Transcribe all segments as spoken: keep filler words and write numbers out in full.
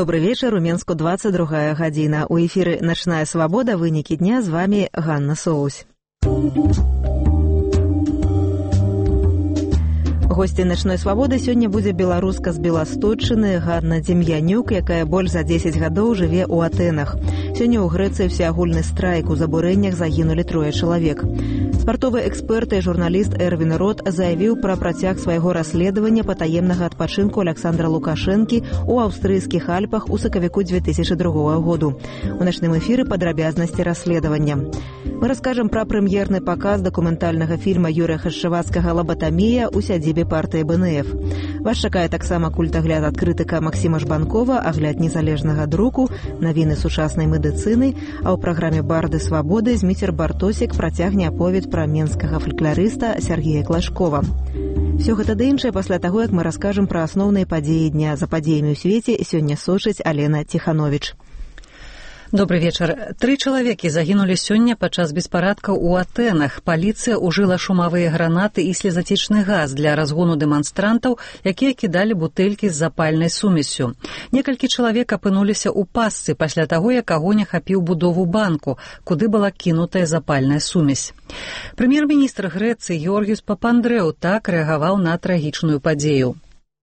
Добрый вечер, у Менску двадцать другая гадзіна. У эфіры «Начная свабода», вынікі дня, з вами Ганна Соусь. Госці «Начной свабоды» сёння будзе беларуска з Беласточчыны Ганна Дем'янюк, якая больш за дзесяць гадоў жыве ў Атэнах. Сёння ў Грэцыі всеагульны страйк, у забурэннях загінулі трое чалавек. Спартовы эксперт і журналіст Эрвін Рот заявіў пра працяг свайго расследавання патаемнага адпачынку Александра Лукашэнкі ў аўстрыйскіх Альпах у сакавіку две тысячи другого году. У начным эфіры падрабязнасці расследавання. Мы раскажам пра прэм'ерны паказ дакументальнага фільма Юрыя Хашчавацкага «Лабатамія» у сядзібе партыі бэ эн эф. Вас чакае таксама культагляд ад крытыка Максіма Жбанкова, агляд незалежнага друку, навіны сучаснай медыцыны, а ў праграме «Барды свабоды» Зміцер Бартосік працягне аповед пра менскага фалькларыста Сергея Клашкова. Всё гэта ды іншае пасля таго, як мы раскажам пра асноўныя падзеі дня. За падзеямі ў свеце сёння сочыць Алена Тиханович. Добрый вечер. Тры чалавекі загінулі сёння падчас беспарадкаў у Атэнах. Паліцыя ўжыла шумавыя гранаты і слезацечны газ для разгону дэманстрантаў, якія кідалі бутэлькі з запальнай сумессю. Некалькі чалавек апынуліся ў пастцы пасля таго, як агонь ахапіў будову банку, куды была кінутая запальная сумесь. Прэм'ер-міністр Грэцыі Георгіус Папандрэу так рэагаваў на трагічную падзею.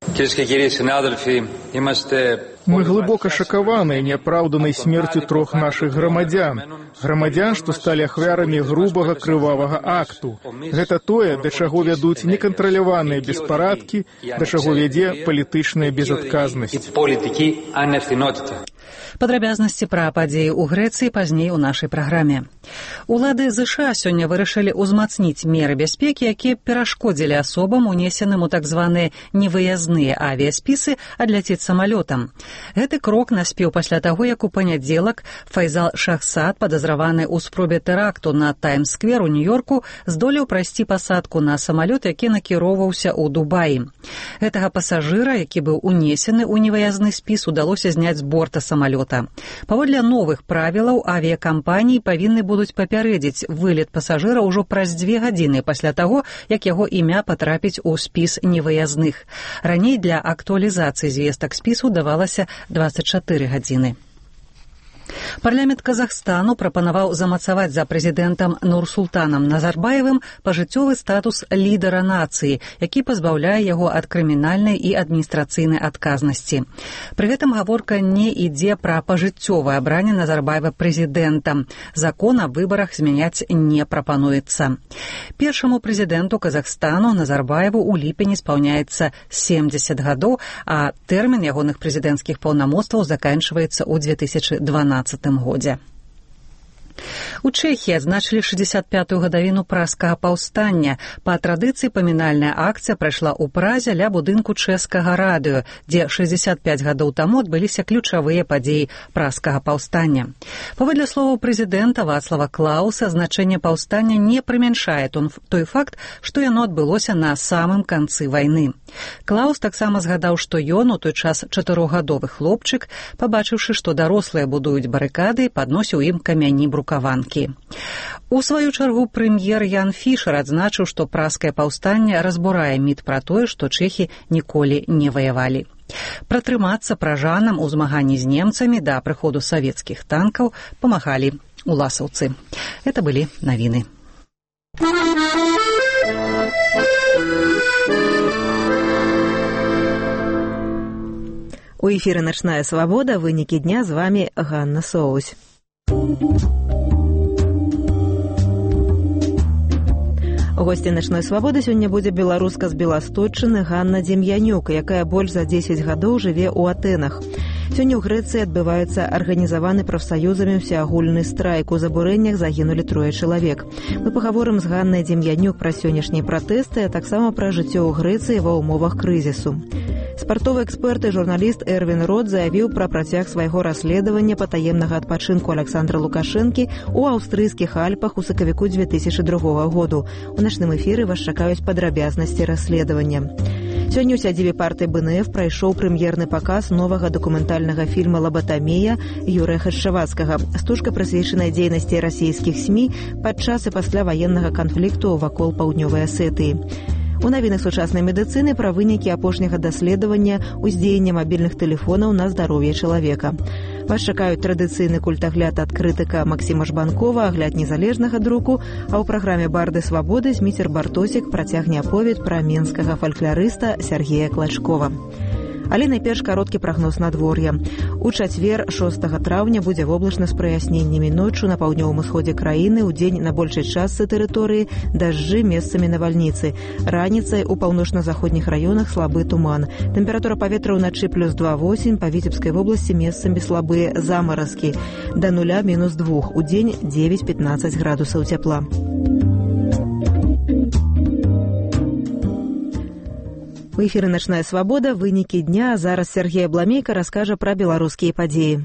Мы глубоко шокированы неоправданной смертью трех наших громадян. Громадян, что стали ахвярамі грубого крывавага акту. Гэта тое, да чаго вядуць некантраляваныя беспарадкі, да чаго вядзе палітычная безадказнасць. Падрабязнасці пра падзеі ў Грэцыі пазней у нашай праграме. Улады ЗША сёння вырашылі ўзмацніць меры бяспекі, якія перашкодзілі асобам, унесеным у так званыя невыязныя авіяспісы, адляцець самалётам. Гэты крок наспеў пасля таго, як у панядзелак Файзал Шахсад, падазраваны ў спробе тэракту на Таймс-сквер у Нью-Йорку, здолеў прайсці пасадку на самалёт, які накіроўваўся ў Дубаі. Гэтага пасажыра, які быў унесены ў невыязны спіс, удалося зняць з борта самалёта. Паводле новых правілаў авіякампаніі павінны будуць папярэдзіць вылет пасажыра ўжо праз дзве гадзіны пасля таго, як яго імя патрапіць у спіс невыязных. Раней для актуалізацыі звестак спісу давалася дваццаць чатыры гадзіны. Парламент Казахстану прапанаваў замацаваць за прэзідэнтам Нурсултанам Назарбаевым пажыццёвы статус лідара нацыі, які пазбаўляе яго ад крымінальнай і адміністрацыйнай адказнасці. Пры гэтым гаворка не ідзе пра пажыццёвае абранне Назарбаева прэзідэнтам. Закон аб выбарах змяняць не прапануецца. Першаму прэзідэнту Казахстану Назарбаеву ў ліпені спаўняецца семдзесят гадоў, а тэрмін ягоных прэзідэнцкіх паўнамоцтваў заканчваецца ў две тысячи дванаццатым годзе. У Чэхіі адзначылі шэсцьдзесят пятую гадавіну пражскага паўстання. Па традыцыі памінальная акцыя прайшла ў Празе ля будынку чэшскага радыё, дзе шэсцьдзесят пяць гадоў таму адбыліся ключавыя падзеі пражскага паўстання. Паводле словаў прэзідэнта Вацлава Клауса, значэнне паўстання не прымяншае той факт, што яно адбылося на самым канцы вайны. Клаус таксама згадаў, што ён у той час чатырохгадовы хлопчык, пабачыўшы, што дарослыя будуюць барыкады, падносіў ім камяні брукаванкі. У сваю чаргу прэм'ер Ян Фішер адзначыў, што пражскае паўстанне разбурае міт пра тое, што чэхі ніколі не ваявалі. Пратрымацца пражанам у змаганні з немцамі да прыходу савецкіх танкаў памагалі уласаўцы. Это былі навіны. У эфіры «Начная свабода», вынікі дня, з вами Ганна Соусь. Госці «Начной свабоды» сёння будзе беларуска з Беласточчыны Ганна Дем'янюк, якая больш за дзесяць гадоў жыве ў Атэнах. Сёння ў Грэцыі адбываецца арганізаваны прафсаюзамі ўсеагульны страйк. У забурэннях загінулі трое чалавек. Мы пагаворым з Ганнай Дем'янюк пра сённяшнія пратэсты, а таксама пра жыццё ў Грэцыі ва ўмовах крызісу. Спартовы эксперт і журналіст Эрвін Рот заявіў пра працяг свайго расследавання патаемнага адпачынку Александра Лукашэнкі ў аўстрыйскіх Альпах у сакавіку две тысячи другого году. У начным эфіры вас чакаюць падрабязнасці расследавання. Сёння ў сядзібе партыі бэ эн эф прайшоў прэм'ерны паказ новага дакументальнага фільма «Лабатамія» Юрыя Хашчавацкага. Стужка прысвечаная дзейнасці расійскіх СМІ падчас і пасля ваеннага канфлікту вакол паўднёвай Асетыі. У навінах сучаснай медыцыны пра вынікі апошняга даследавання ўздзеяння мабільных тэлефонаў на здароўе чалавека. Вас чакаюць традыцыйны культагляд ад крытыка Максіма Жбанкова, агляд незалежнага друку, а ў праграме «Барды свабоды» Зміцер Бартосік працягне аповед пра менскага фалькларыста Сергея Клачкова. Але найперш кароткі прагноз надвор'я. У чацвер, шостага траўня, будзе воблачна з праясненнямі. Ноччу на паўднёвым усходзе краіны, у дзень на большай частцы тэрыторыі дажджы, месцамі навальніцы. Раніцай у паўночна-заходніх раёнах слабы туман. Тэмпература паветра ўначы плюс два восемь, па Віцебскай вобласці месцамі слабыя замаразкі. Да нуля мінус два, у дзень дзевяць пятнаццаць градусаў цяпла. У эфіры «Начная свабода», вынікі дня, а зараз Сергей Абламейка раскажа пра беларускія падзеі.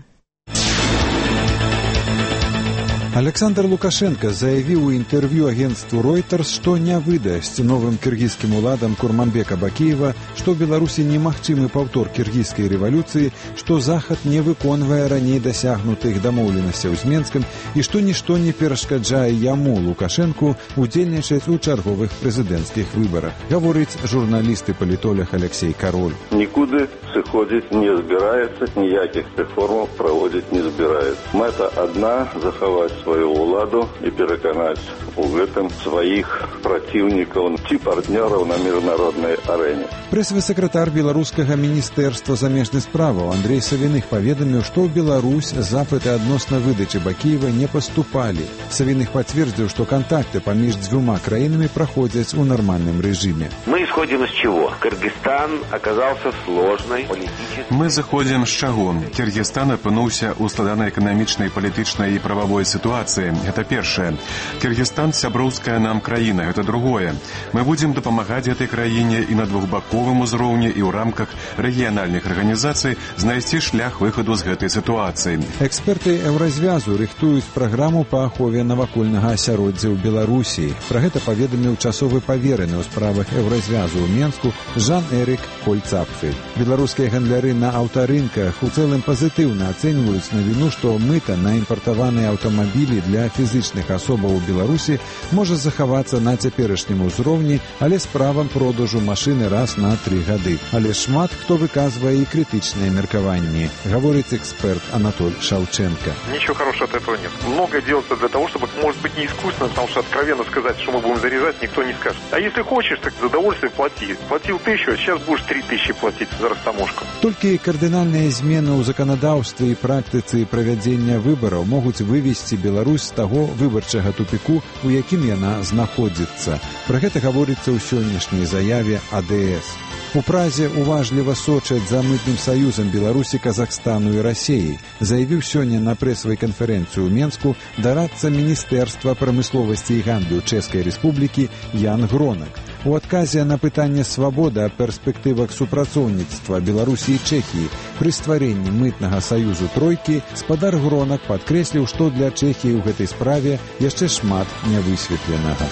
Александр Лукашенко заявіў у інтэрв'ю агенцтву Reuters, што не выдасць новым кіргізскім уладам Курманбека Бакіева, што ў Беларусі немагчымы паўтор кіргізскай рэвалюцыі, што Захад не выконвае раней дасягнутых дамоўленасцяў з Менскам і што нішто не перашкаджае яму, Лукашэнку, удзельнічаць у чарговых прэзідэнцкіх выбарах, гаворыць журналіст і палітолог Алексей Кароль. Нікуды сыходзіць не збіраецца, ніякіх рэформаў праводзіць не збіраецца. Мэта адна – захаваць свою ўладу і пераканаць у гэтым сваіх праціўнікаў ці партнёраў на міжнароднай арэне. Прэс-сакратар беларускага міністэрства замежных справаў Андрей Савіных паведаміў, што ў Беларусь запыты адносна выдачы Бакіева не паступалі. Савіных пацвердзіў, што кантакты паміж дзвюма краінамі праходзяць у нармальным рэжыме. Мы исходим из чего? Кыргызстан оказался сложной политической... Мы заходим з чаго? Кыргызстан апынуўся ў складанай эканамічнай, палітычнай і прававой сітуацыі. Это першае. Кыргызстан сяброўская нам краіна. Это другое. Мы будем дапамагаць гэтай краіне і на двухбаковым узроўні, і ў рамках рэгіянальных арганізацый знайсці шлях выхаду з гэтай сітуацыі. Эксперты Еўразвязу рыхтуюць праграму па ахове навакольнага асяроддзя ў Беларусі. Пра гэта паведаміў часовы павераны ў справах Еўразвязу ў Менску Жан-Эрік Кольцапфель. Беларускія гандляры на аўтарынках у цэлым пазітыўна ацэньваюць навіну, што мыта на імпартаваныя аўтамабілі для фізічных асобаў у Беларусі можа захавацца на цяперашнім узроўні, але з правам продажу машыны раз на тры гады. Але шмат хто выказвае і крытычныя меркаванні, гаворыць эксперт Анатоль Шаўченко. Ничего хорошего от этого нет. Многое делается для того, чтобы, может быть, не искусственно, потому что откровенно сказать, что мы будем зарезать, никто не скажет. А если хочешь, так за удовольствие плати. Платил тысячу, а сейчас будешь три тысячи платить за растаможку. Толькі кардынальныя змены ў заканадаўстве і практыцы правядзення выбараў могуць вывесці Беларусь з таго выбарчага тупіку, у якім яна знаходзіцца. Пра гэта гаворыцца ў сённяшняй заяве А Дэ Эс. У Празе уважліва сочаць за мытным саюзам Беларусі, Казахстану і Расіі, заявіў сёння на прэсавай канферэнцыі ў Менску дарадца Міністэрства прамысловасці і гандлю Чэшскай Рэспублікі Ян Гронак. У адказе на пытанне свабоды аб перспектывах супрацоўніцтва Беларусі і Чэхіі пры стварэнні мытнага саюзу тройкі спадар Гронак падкрэсліў, што для Чэхіі ў гэтай справе яшчэ шмат нявысветленага.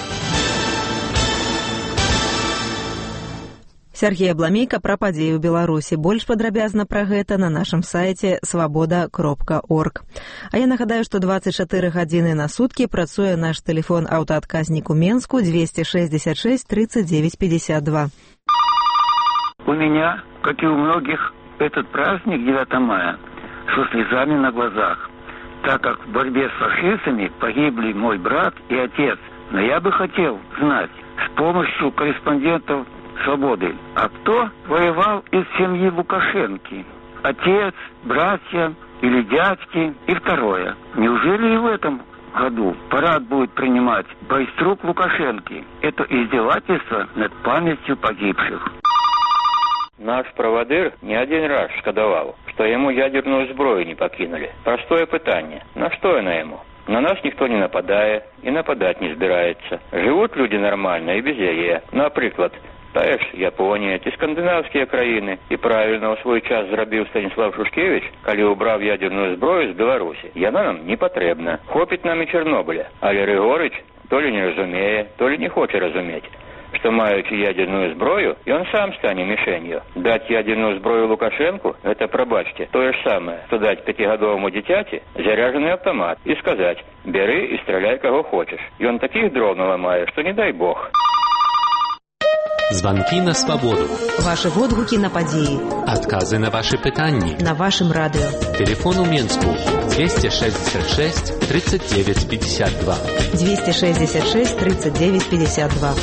Сергей Абламейка пра падзеі ў Беларусі. Больш падрабязна пра гэта на нашым сайце свабода кропка орг. А я нагадаю, што дваццаць чатыры гадзіны на суткі працуе наш тэлефон аўтаадказнік у Менску двести шестьдесят шесть тридцать девять пятьдесят два. У меня, как и у многих, этот праздник девятого мая со слезами на глазах, так как в борьбе с фашистами погибли мой брат и отец. Но я бы хотел знать с помощью корреспондентов «Свободы», а кто воевал из семьи Лукашенки? Отец, братья или дядьки? И второе. Неужели и в этом году парад будет принимать бойструк Лукашенки? Это издевательство над памятью погибших. Наш правадыр не один раз шкадавал, что ему ядерную зброю не покинули. Простое пытание. На что она ему? На нас никто не нападает и нападать не збирается. Живут люди нормально и без яе. Например, та ж Японія ці скандинавскія краіны. І правільна ў свой час зрабіў Станіслав Шушкевіч, калі ўбраў ядерную зброю з Беларусі. Яна нам не патрэбна. Хопіць нам і Чарнобыля. Але Рыгорыч то ли не разумее, то ли не хоче разумець, што маючи ядерную зброю, ён сам стане мішенью. Даць ядерную зброю Лукашенку – гэта, прабачце, тое ж самае, што даць пяцігадоваму дзіцяці заряжаны аўтамат і сказаць «бяры і страляй каго хочаш». Ён такіх дроў наламае, што не дай бог. Звонки на свободу. Ваши водгуки на подеи. Отказы на ваши пытанни. На вашем радио. Телефон у Минску двести шестьдесят шесть тридцать девять пятьдесят два. двести шестьдесят шесть тридцать девять пятьдесят два.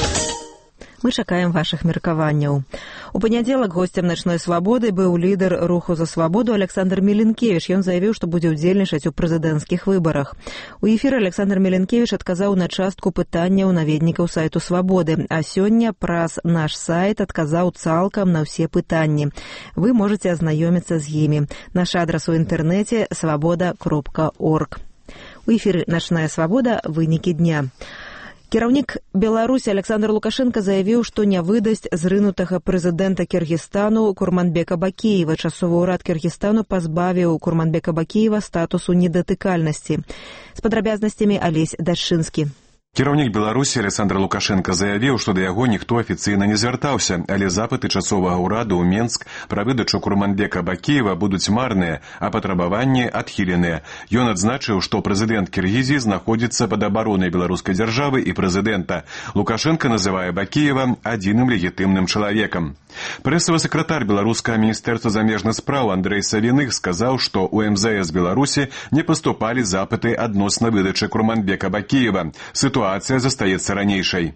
Мы чакаем ваших меркаванняў. У панядзелак госцем начной свабоды быў лідар руху за свабоду Александр Меленкевич. Ён заявіў, што будзе ўдзельнічаць у прэзідэнцкіх выбарах. У эфіры Александр Меленкевич адказаў на частку пытанняў наведнікаў сайту свабоды, а сёння праз наш сайт адказаў цалкам на ўсе пытанні. Вы можете азнаёміцца з імі. Наш адрас у інтэрнэце свабода кропка орг. У эфіры «Начная свабода» вынікі дня. Кіраўнік Беларусі Александр Лукашенко заявіў, што не выдасць зрынутага прэзідэнта Кіргізстану Курманбека Бакеева. Часовы ўрад Кіргізстану пазбавіў Курманбека Бакеева статусу недатыкальнасці. З падрабязнасцямі Алесь Дашчынскі. Кіраўнік Беларусі Александр Лукашенко заявіў, што да яго ніхто афіцыйна не звяртаўся, але запыты часовага ўраду ў Менск пра выдачу Курманбека Бакеева будуць марныя, а патрабаванні адхіленыя. Ён адзначыў, што прэзідэнт Кіргізіі знаходзіцца пад абаронай беларускай дзяржавы і прэзідэнта. Лукашенко называе Бакеева адзіным легітымным чалавекам. Прэсавы сакратар беларускага міністэрства замежных спраў Андрэй Савіных сказаў, што ў эм зэ эс Беларусі не паступалі запыты адносна выдачы Курманбека Бакеева. Ситуация застаецца ранейшай.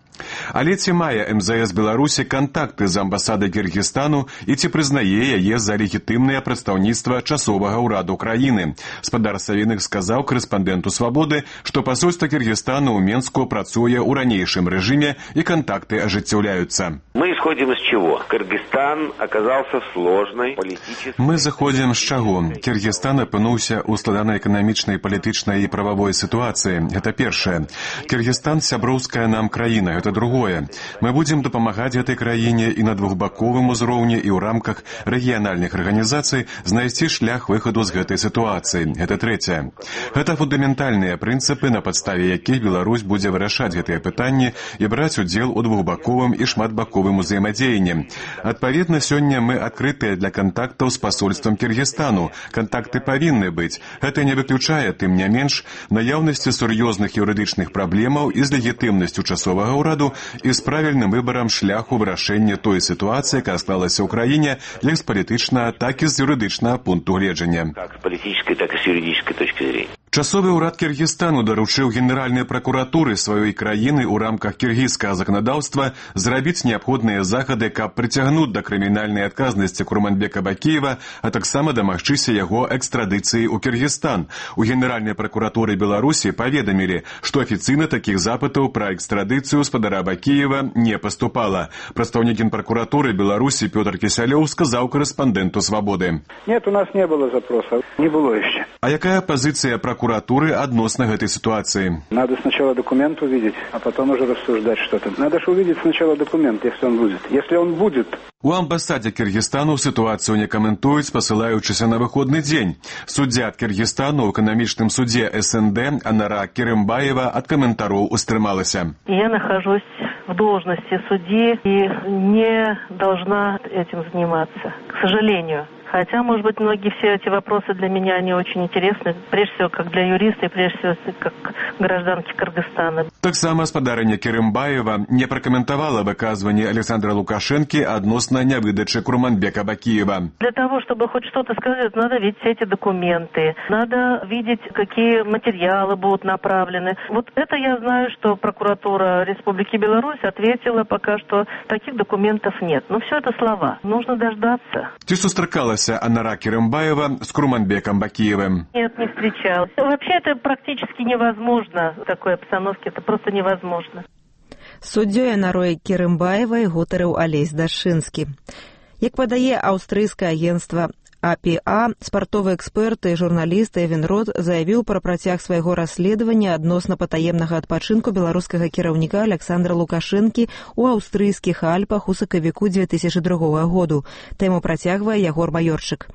Але ці мае эм зэ эс Беларусі кантакты з амбасадай Кіргізстану і ці прызнае яе за легітымнае прадстаўніцтва часовага ўраду краіны? Спадар Савіных сказаў корэспандэнту «Свабоды», што пасольства Кіргізстану ў Менску працуе ў ранейшым рэжыме і кантакты ажыццяўляюцца. Мы исходим из чего? Кыргызстан оказался в сложной политической... Мы заходзім з чаго? Кіргізстан апынуўся ў складанай эканамічнай, палітычнай і прававой сітуацыі. Гэта першае. Кіргізстан сяброўская нам краіна. Это другое. Мы будем дапамагаць гэтай краіне і на двухбаковым узроўні і ў рамках рэгіянальных арганізацый знайсці шлях выхаду з гэтай сітуацыі. Это трэцяе. Гэта фундаментальныя прынцыпы, на падставе якіх Беларусь будзе вырашаць гэтыя пытанні і браць удзел у двухбаковым і шматбаковым узаемадзеянні. Адпаведна, сёння мы адкрытыя для кантактаў з пасольствам Кіргізстану. Кантакты павінны быць. Гэта не выключае, тым не менш, наяўнасці сур'ёзных юрыдычных праблемаў і з легітымнасцю часовага ўраду і з правільным выбарам шляху вырашэння той сітуацыі, якая склалася ў краіне, як з палітычнага, так і з юрыдычнага пункту гледжання. Как с политической, так и с юридической точки зрения. Часовы ўрад Кіргізстану даручыў Генеральнай пракуратуры сваёй краіны ў рамках кіргізскага заканадаўства зрабіць неабходныя захады, каб прыцягнуць да крымінальнай адказнасці Курманбека Бакеева, а таксама дамагчыся яго экстрадыцыі ў Кіргізстан. У Генеральнай пракуратуры Беларусі паведамілі, што афіцыйна такіх запытаў пра экстрадыцыю спадара Бакеева не паступала. Прадстаўнік Генпракуратуры Беларусі Пётр Кісялёў сказаў корэспандэнту «Свабоды». Нет, у нас не было запроса, не было еще. А якая пазіцыя прокуратуры адносна гэтай ситуации? Надо сначала документ увидеть, а потом уже рассуждать что-то. Надо же увидеть сначала документ, если он будет. Если он будет... У амбасаде Кіргізстану сітуацыю не каментуюць, пасылаючыся на выходны дзень. Суддзя ад Кіргізстану ў эканамічным судзе эс эн дэ Анара Керымбаева ад каментараў устрымалася. Я нахожусь в должности судьи и не должна этим заниматься, к сожалению. Хотя, может быть, многие все эти вопросы для меня не очень интересны, прежде всего, как для юриста и прежде всего, как гражданки Кыргызстана. Таксама спадарыня Керымбаева не прокомментовала выказывание Александра Лукашенки относно невыдачи Курманбека Бакеева. Для того, чтобы хоть что-то сказать, надо видеть все эти документы, надо видеть, какие материалы будут направлены. Вот это я знаю, что прокуратура Республики Беларусь ответила пока, что таких документов нет. Но все это слова. Нужно дождаться. Ты сустракалась Анара Керымбаева с Курманбеком Бакеевым? Нет, не встречалась. Вообще это практически невозможно. В такой обстановке это просто невозможно. Суддзёй Анарой Керымбаевай гутарыў Алесь Дашчынскі. Як падае аўстрыйскае агенцтва а пі а, спартовы эксперт і журналіст Эвен Рот заявіў пра працяг свайго расследавання адносна патаемнага адпачынку беларускага кіраўніка Александра Лукашэнкі ў аўстрыйскіх Альпах у сакавіку дзве тысячы другога году. Тэму працягвае Ягор Маёрчык.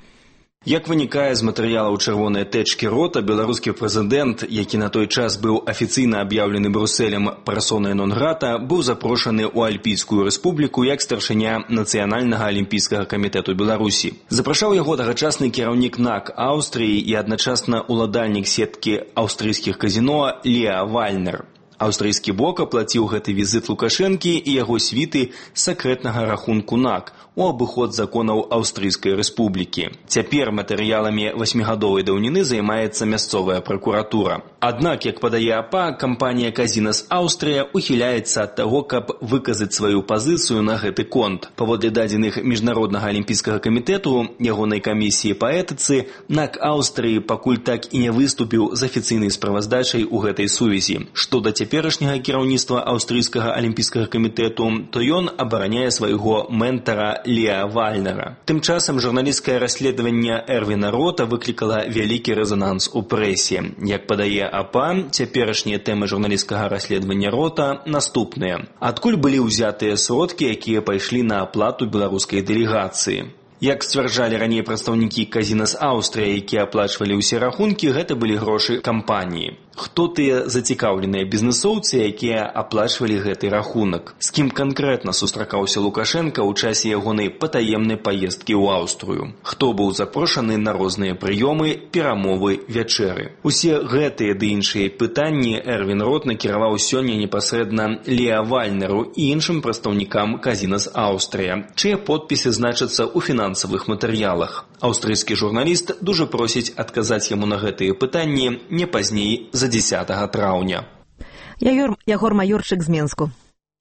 Як вынікае з матэрыялаў чырвонай тэчкі Рота, беларускі прэзідэнт, які на той час быў афіцыйна аб'яўлены Брусэлем персонай нон-грата, быў запрошаны ў Альпійскую рэспубліку як старшыня Нацыянальнага алімпійскага камітэту Беларусі. Запрашаў яго тагачасны кіраўнік НАК Аўстрыі і адначасна ўладальнік сеткі аўстрыйскіх казіно Леа Вальнер. Аўстрыйскі бок аплаціў гэты візіт Лукашэнкі і яго світы з сакрэтнага рахунку НАК у абыход законаў Аўстрыйскай рэспублікі. Цяпер матэрыяламі васьмігадовай даўніны займаецца мясцовая пракуратура. Аднак, як падае АПА, кампанія «Казінас Аўстрыя» ухіляецца ад таго, каб выказаць сваю пазіцыю на гэты конт. Паводле дадзеных Міжнароднага алімпійскага камітэту, ягонай камісіі па этыцы, НАК Аўстрыі пакуль так і не выступіў з афіцыйнай справаздачай у гэтай сувязі. Што да цяперашняга кіраўніцтва Аўстрыйскага алімпійскага камітэту, то ён абараняе свайго ментара Леа Вальнера. Тым часам журналісцкае расследаванне Эрвіна Рота выклікала вялікі рэзананс у прэсе. Як падае АПА, цяперашнія тэмы журналісцкага расследавання Рота наступныя. Адкуль былі ўзятыя сродкі, якія пайшлі на аплату беларускай дэлегацыі? Як сцвярджалі раней прадстаўнікі «Казінас Аўстрыя», якія аплачвалі ўсе рахункі, гэта былі грошы кампаніі. Хто тыя зацікаўленыя бізнесоўцы, якія аплачвалі гэты рахунак? З кім канкрэтна сустракаўся Лукашенка ў часе ягонай патаемнай паездкі ў Аўстрыю? Хто быў запрошаны на розныя прыёмы, перамовы, вячэры? Усе гэтыя ды іншыя пытанні Эрвін Рот накіраваў сёння непасрэдна Леа Вальнеру і іншым прадстаўнікам «Казінас Аўстрыя», чыя подпісы значацца ў фінансавых матэрыялах. Аўстрыйскі журналіст дужа просіць адказаць яму на гэтыя пытанні не пазней за дзесятага траўня. Ягор, Ягор Майорчык з Менску.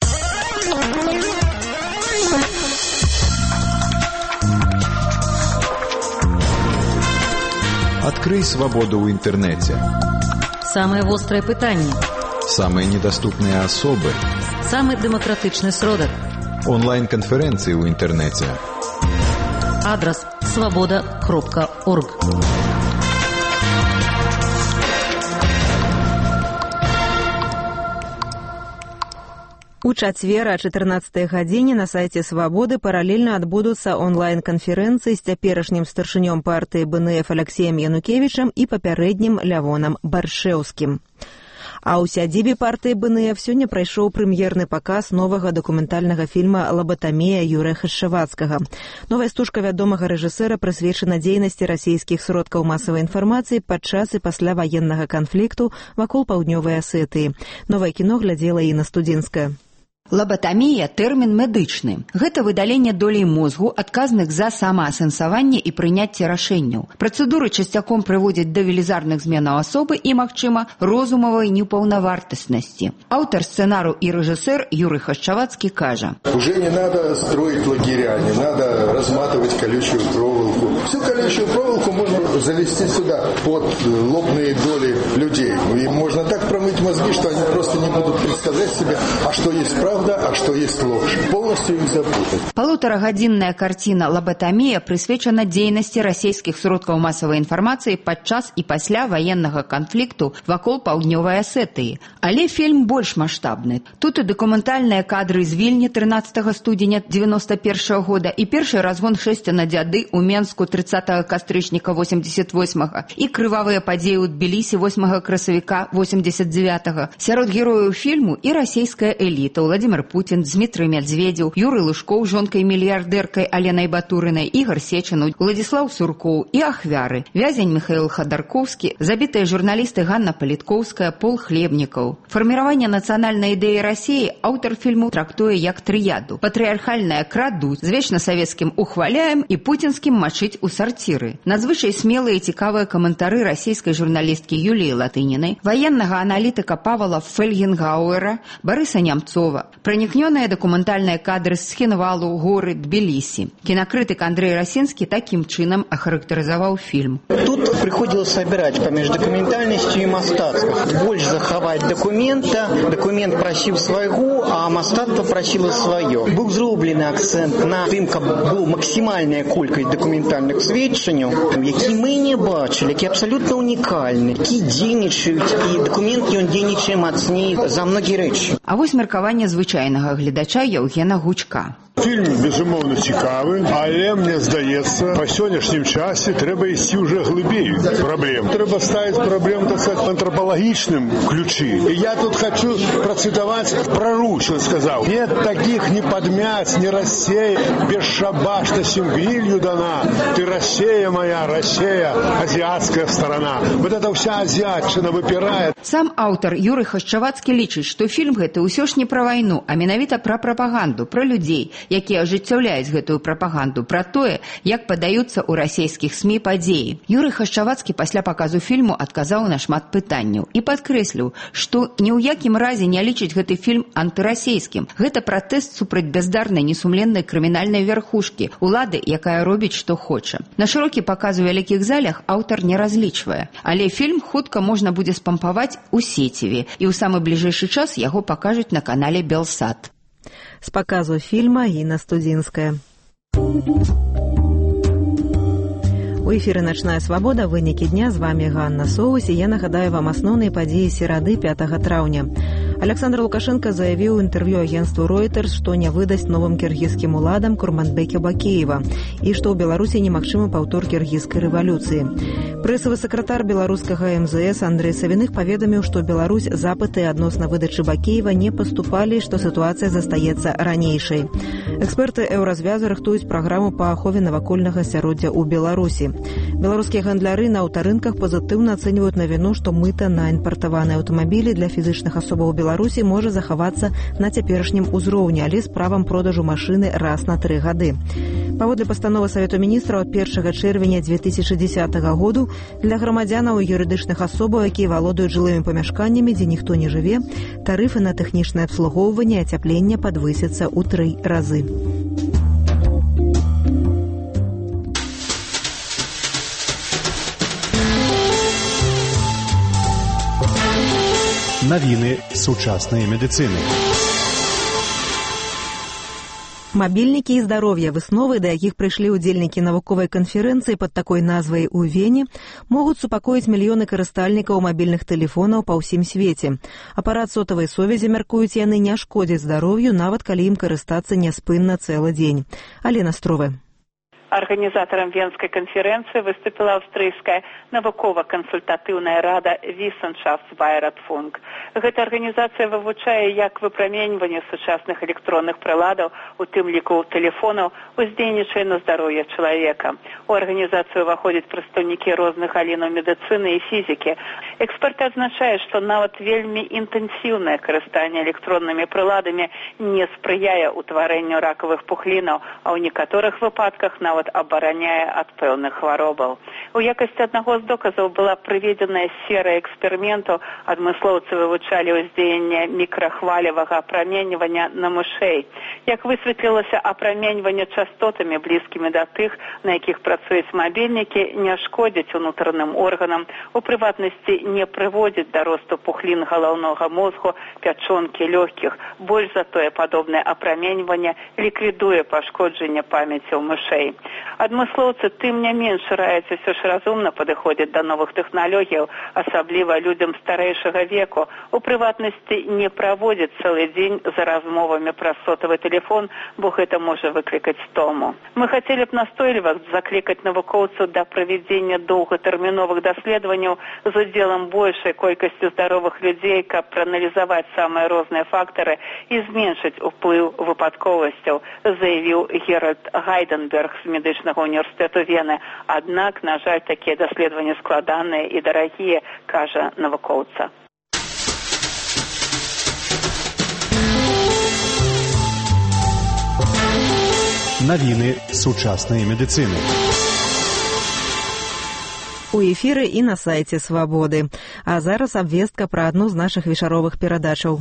Адкрый свабоду ў інтэрнэце. Самыя вострыя пытанні. Самыя недаступныя асобы. Самы дэмакратычны сродак. Онлайн-канферэнцыі ў інтэрнэце. Адрас свабода кропка орг. У чацвер о чатырнаццатай гадзіне на сайце «Свабоды» паралельна адбудуцца онлайн-канферэнцыі з цяперашнім старшынём партыі БНФ Алексеем Янукевічам і папярэднім Лявонам Баршэўскім. А ў сядзібе партыі БНФ сёння прайшоў прэм'ерны паказ новага дакументальнага фільма «Лабатамія» Юрыя Хашчавацкага. Новая стужка вядомага рэжысэра прысвечана дзейнасці расійскіх сродкаў масавай інфармацыі падчас і пасля ваеннага канфлікту вакол паўднёвай Асетыі. Новае кіно глядзела Інна Студзінская. Лабатамія – тэрмін медычны. Гэта выдаленне долей мозгу, адказных за самаасэнсаванне і прыняцце рашэнняў. Працэдуры часцяком прыводзяць да велізарных зменаў асобы і, магчыма, розумавай непаўнавартаснасці. Аўтар сцэнару і рэжысэр Юрый Хашчавацкі кажа: «Уже не надо строить лагеря, не надо разматывать колючую проволоку. Всю колючую проволоку можно завести сюда под лобные доли людей. И можно так промыть мозги, что они просто не будут представлять себе, а что есть правда, а что есть ложь. Полностью их запутать». Полуторагадзінная карціна «Лабатамія» прысвечана дзейнасці расійскіх сродкаў масавай інфармацыі падчас і пасля ваеннага канфлікту вакол паўднёвай Асетыі. Але фільм больш маштабны. Тут і дакументальныя кадры з Вільні трынаццатага студзеня дзевяноста першага года і першы разгон шэсця на дзяды ў Менску трыццатага кастрычніка восемьдесят восьмага і крывавыя падзеі ў Тбілісі восьмага красавіка восемьдесят девятага. Сярод герояў фільму і расійская эліта Владимир Путин, Дмитрий Медведев, Юрий Лужков, жонкой-миллиардеркой Аленой Батуриной, Игорь Сечин, Владислав Сурков и ахвяры. Вязень Михаил Ходорковский, забитые журналисты Ганна Политковская, Пол Хлебников. Формирование национальной идеи России автор фильму трактуе як трияду. Патриархальное крадуть, з вечнасоветским ухваляем и путинским мочить у сортиры. Надзвычай смелые и цікавые комментары российской журналистки Юлии Латыниной, военного аналитика Павла Фельгенгауэра, Бориса Немцова, проникненные документальные кадры с Хинвалу, горы, Тбилиси. Кинокритик Андрей Росинский таким чином охарактеризовал фильм. Тут приходилось собирать поміж документальностью и мастацтвом. Больше заховать документа, документ просил своего, а мастацтво просило свое. Был зроблений акцент на тим, каб була максимальна кількість документальних свідчень, які ми не бачили, які абсолютно унікальні, які дзейнічають, і документ ён дзейнічае мацней за многі речі. А вось меркаванне звычайнага гледача Яўгена Гучка. Фільм, безумоўна, цікавы, але, мне здаецца, па сённяшнім часе трэба ісці ўжо глыбей праблем. Трэба ставіць праблем, так сказать, в антропалагічным ключы. І я тут хочу процитовать про Русь, он сказал: «Нет таких ни подмять, ни рассеять, бесшабашностью гнилью дана. Ты Россия моя, Россия, азиатская сторона». Вот это вся азиатчина выпирает. Сам аўтар Юрый Хашчавацкі лічыць, што фільм гэты ўсё ж не пра вайну, а менавіта пра прапаганду, пра людзей, якія ажыццяўляюць гэтую прапаганду, пра тое, як падаюцца ў расійскіх СМІ падзеі. Юрый Хашчавацкі пасля паказу фільму адказаў на шмат пытанняў і падкрэсліў, што ні ў якім разе не лічыць гэты фільм антырасійскім. Гэта пратэст супраць бяздарнай, несумленнай крымінальнай верхушкі, улады, якая робіць, што хоча. На шырокі паказ у вялікіх залях аўтар не разлічвае, але фільм хутка можна будзе спампаваць у сеціве, і ў самы бліжэйшы час яго пакажуць на канале Белсат. З паказу фільма Інна Студзінская. У эфіры «Начная свабода», вынікі дня, з вами Ганна Соус, і я нагадаю вам асноўныя падзеі серады пятага траўня. Александр Лукашенко заявіў у інтэрв'ю агенству Reuters, што не выдасць новым кіргізскім уладам Курманбека Бакеева і што ў Беларусі немагчымы паўтор кіргізскай рэвалюцыі. Прэсавы сакратар беларускага эм зэ эс Андрэй Савіных паведаміў, што Беларусь запыты адносна выдачы Бакеева не паступалі, што сітуацыя застаецца ранейшай. Эксперты Еўразвязу рыхтуюць праграму па ахове навакольнага асяроддзя ў Беларусі. Беларускія гандляры на аўтарынках пазітыўна ацэньваюць навіну, што мыта на імпартаваныя аўтамабілі для фізычных асобаў Беларусі можа захавацца на цяперашнім узроўні, але з правам продажу машыны раз на тры гады. Паводле пастановы Савету міністраў ад першага чэрвеня дзве тысячы дзесятага году для грамадзянаў і юрыдычных асобаў, якія валодаюць жылымі памяшканнямі, дзе ніхто не жыве, тарыфы на тэхнічнае абслугоўванне і ацяпленне падвысяцца ў тры разы. Навіны сучаснай медыцыны. Мабільнікі і здароўе, высновы, да якіх прыйшлі ўдзельнікі навуковай канферэнцыі пад такой назвай у Вене, могуць супакоіць мільёны карыстальнікаў мабільных тэлефонаў па ўсім свеце. Апарат сотавай сувязі, мяркуюць яны, не шкодзіць здароўю, нават калі ім карыстацца няспынна цэлы дзень. Алена Строве. Организатором Венской конференции выступила австрийская навукова-консультативная рада Wissenschaftsbeiratfunk. Эта организация вывучае, як выпраменьванне сучасных электронных приладов, у тым ліку телефонов, уздзейнічае на здоровье человека. У организацию выходят представники разных галінаў медицины и физики. Эксперты отзначают, что нават вельмі интенсивное карыстанне электронными приладами не спрыяе утварэнню ракавых пухлінаў, а ў некаторых выпадках нават абараняе ад пэўных хваробаў. У якасці аднаго з доказаў была прыведзеная серыя эксперыментаў. Адмыслоўцы вывучалі ўздзеянне мікрахвалевага апраменьвання на мышэй. Як высветлілася, апраменьванне частотамі, блізкімі да тых, на якіх працуюць мабільнікі, не шкодзіць унутраным органам, у прыватнасці не прыводзіць да росту пухлін галаўнога мозгу, пячонкі, лёгкіх. Больш за тое, падобнае апраменьванне ліквідуе пашкоджанне памяці ў мышэй. Адмыслоўцы тым не менш раяць усё ж разумна падыходзяць да новых тэхналогіяў, асабліва людзям старэйшага веку. У прыватнасці не праводзіць цэлы дзень за размовамі праз сотавы тэлефон, бо гэта можа выклікаць стому. Мы хацелі б настойліва заклікаць навукоўцаў да правядзення доўгатэрміновых даследаванняў з удзелам большай колькасці здаровых людзей, каб прааналізаваць самыя розныя фактары і зменшыць уплыў выпадковасцяў, заявіў Геральд Гайденберг з медычнага універсітэту Вены. Аднак, на жаль, такія даследаванні складаныя і дарагія, кажа навукоўца. Навіны сучаснай медыцыны. У эфіры і на сайце Свабоды. А зараз абвестка пра адну з нашых вечаровых перадачаў.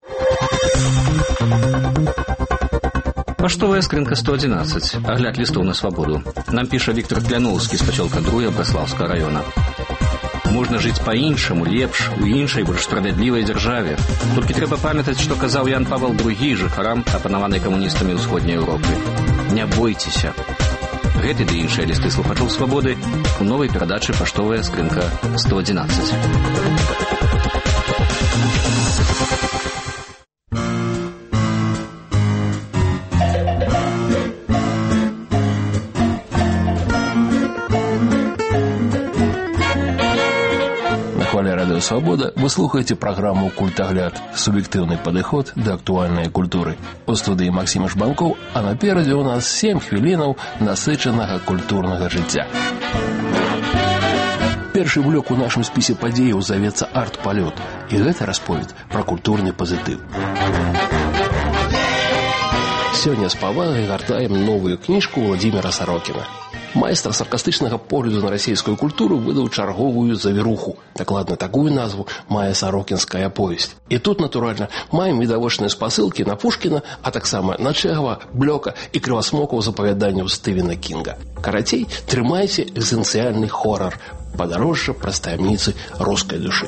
Паштовая скрынка сто одиннадцать. Агляд лістоў на свабоду. Нам піша Віктор Кляноўскі з пасёлка Друя Браслаўскага раёна. Можна жыць па-іншаму, лепш, у іншай, больш справядлівай дзяржаве. Толькі трэба памятаць, што казаў Ян Павел другі жыхарам, апанаванай камуністамі ўсходняй Еўропы. Не бойцеся. Гэты ды іншыя лісты слухачоў свабоды у новай перадачы «Паштовая скрынка сто одиннадцать». радио «Свобода» вы слухаете программу «Культагляд» – субъективный подход до актуальной культуры. У студии Максим Жбанков, а напереди у нас семь хвилинов насыченного культурного життя. Першы блок у нашым спісе падзеяў завецца арт-палёт, і гэта расповед пра культурны пазітыў. Сёння з павагай гартаем новую кніжку Владимира Сорокина. Майстар саркастычнага погляду на расійскую культуру выдаў чарговую завіруху. Дакладна такую назву мае сарокінская повесць. І тут, натуральна, маем відавочныя спасылкі на Пушкіна, а таксама на Чэхава, Блёка і крывасмокаў з апавяданняў Стывена Кінга. Карацей, трымайце экзістэнцыяльны хорар, падарожжа праз таямніцы рускай душы.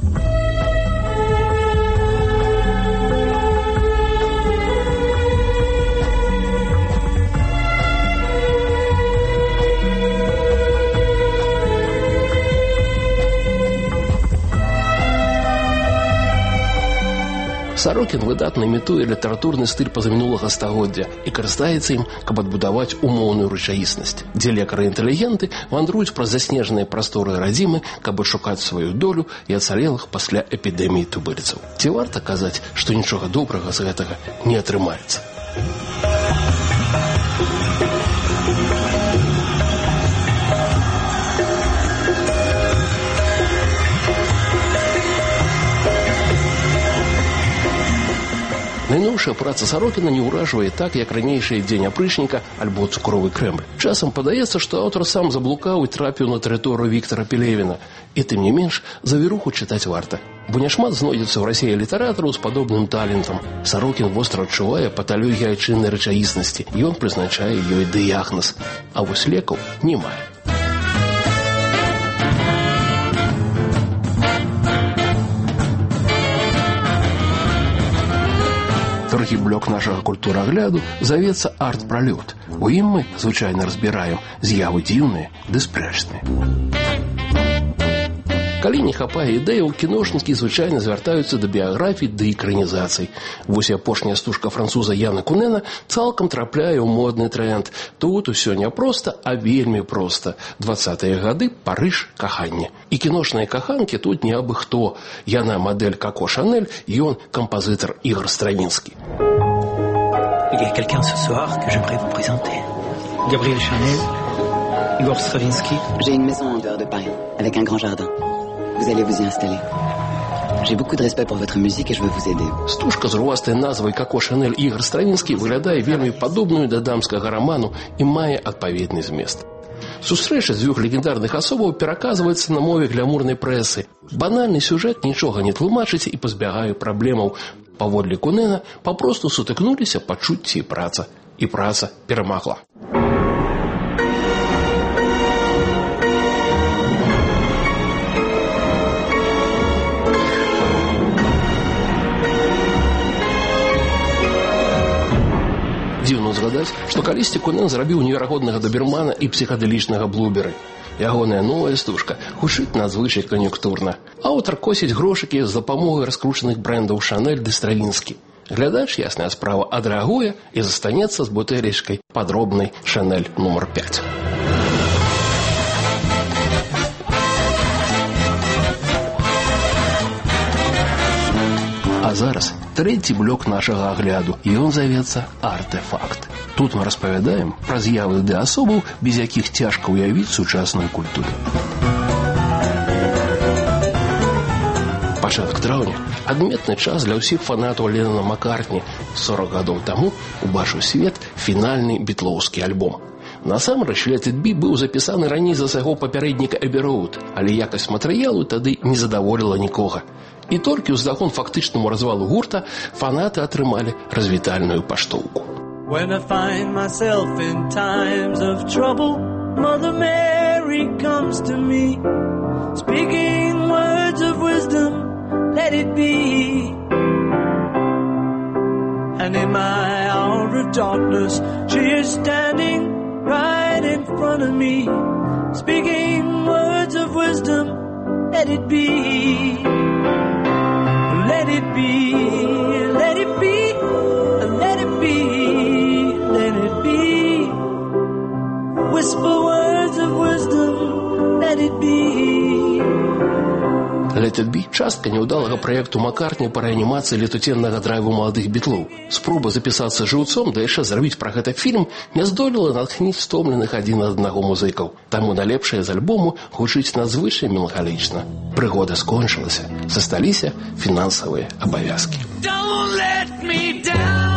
Сорокін выдатна імітуе літаратурны стыль пазамінулага стагоддзя і карыстаецца ім, каб адбудаваць умоўную рэчаіснасць, дзе лекары-інтэлігенты вандруюць праз заснежаныя прасторы радзімы, каб адшукаць сваю долю і ацалелых пасля эпідэміі тубыльцаў. Ці варта казаць, што нічога добрага з гэтага не атрымаецца? Найноўшая праца Сорокіна не ўражвае так, як ранейшыя «Дзень апрычніка» альбо «Цукровы Крэмль». Часам падаецца, што аўтар сам заблукаў і трапіў на тэрыторыю Віктара Пелевіна. І тым не менш, завіруху чытаць варта. Бо няшмат знойдзецца ў Расіі літаратараў з падобным талентам. Сорокін востра адчувае паталогію айчыннай рэчаіснасці, і ён прызначае ёй дыягназ. А вось лекаў не мае. Другі блок нашага культурагляду завецца арт-пралёт. У ім мы звычайна разбіраем з'явы дзіўныя ды спрэчныя. Калі не хапае ідэяў, кіношнікі звычайна звяртаюцца да біяграфій ды экранізацый. Вось і апошняя стужка француза Яна Кунена цалкам трапляе ў модны тренд. Тут усё не проста, а вельмі проста. Дваццатыя гады, Парыж, каханне. І кіношныя каханкі тут не абы хто. Яна мадэль Коко Шанель, ён кампазітар Ігор Стравінскі. Il y a quelqu'un ce soir que j'aimerais vous présenter. Gabriel Chanel, Igor Stravinsky. J'ai une maison en dehors de Paris, avec un grand jardin. Vous allez vous y installer. J'ai beaucoup de respect pour votre musique et je veux vous aider. Стужка з рувастай назвай Коко Шанель Ігор Стравінскі выглядае вельмі падобную да дамскага раману і мае адпаведны змест. Сустрэча дзвюх легендарных асобаў пераказваецца на мове глямурнай прэсы. Банальны сюжэт нічога не тлумачыць і пазбягае праблемаў. Паводле Кунена папросту сутыкнуліся пачуцці і праца. І праца перамагла. Дзіўна згадаць, што калісьці Кунен зрабіў неверагоднага дабермана і псіхадэлічнага блуберы. Ягоная новая стужка гучыць надзвычай кан'юнктурна. Аўтар косіць грошыкі з дапамогай раскручаных брэндаў Шанель ды Стравінскі. Глядач, ясная справа, адрэагуе і застанецца з бутэлечкай падробнай Шанель нумар пяць. А зараз трэці блок нашага агляду, і ён завецца «Артэфакт». Тут мы распавядаем пра з'явы ды асобаў, без якіх цяжка ўявіць сучасную культуру. Пачатак траўня – адметны час для ўсіх фанатаў Леннона Маккартні. сорок гадоў таму убачыў свет фінальны бітлоўскі альбом. Насамрэч, «Let It Be» быў запісаны раней за свайго папярэдніка «Эбі Роуд», але якасць матэрыялу тады не задаволіла нікога. І толькі ўздагон фактычнаму развалу гурта фанаты атрымалі развітальную паштоўку. When I find myself in times of trouble, Mother Mary comes to me, speaking words of wisdom, let it be. And in my hour of darkness, she is standing right in front of me, speaking words of wisdom, let it be. Let it be, let it be, let it be, let it be. Whisper words of wisdom, let it be. «Let It Be» Частка неудалага праекту Маккартні па рэанімацыі летуценнага драйву маладых бітлоў. Спроба запісацца жыўцом, да яшчэ зрабіць пра гэта фільм, не здолела натхніць стомленых адзін ад аднаго музыкаў. Таму найлепшае з альбому гучыць надзвычай меланхалічна. Прыгода скончылася, засталіся фінансавыя абавязкі. Don't let me down.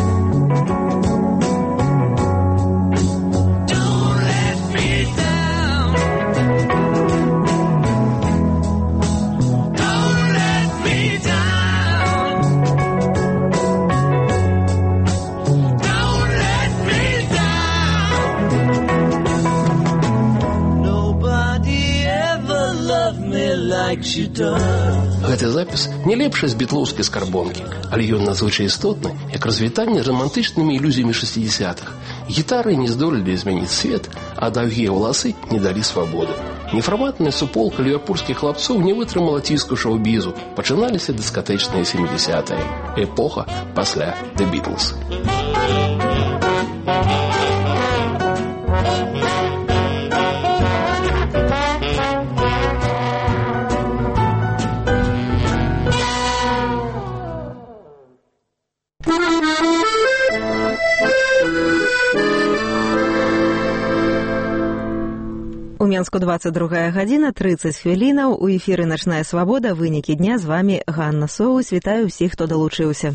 Гэты запіс не лепшы з бітлоўскай скарбонкі, але ён надзвычай істотны, як развітанне з рамантычнымі ілюзіямі шэсцідзесятых. Гітары не здолелі змяніць свет, а даўгія валасы не далі свабоды. Нефарматная суполка ліверпульскіх хлапцоў не вытрымала ціску шоу-бізу. Пачыналіся дыскатэчныя сямідзесятыя. Эпоха пасля The Beatles. У Менску двадцать другая гадзіна, трыццаць хвілінаў. У эфіры «Начная свабода». Вынікі дня. З вами Ганна Соус. Вітаю ўсіх, хто далучыўся.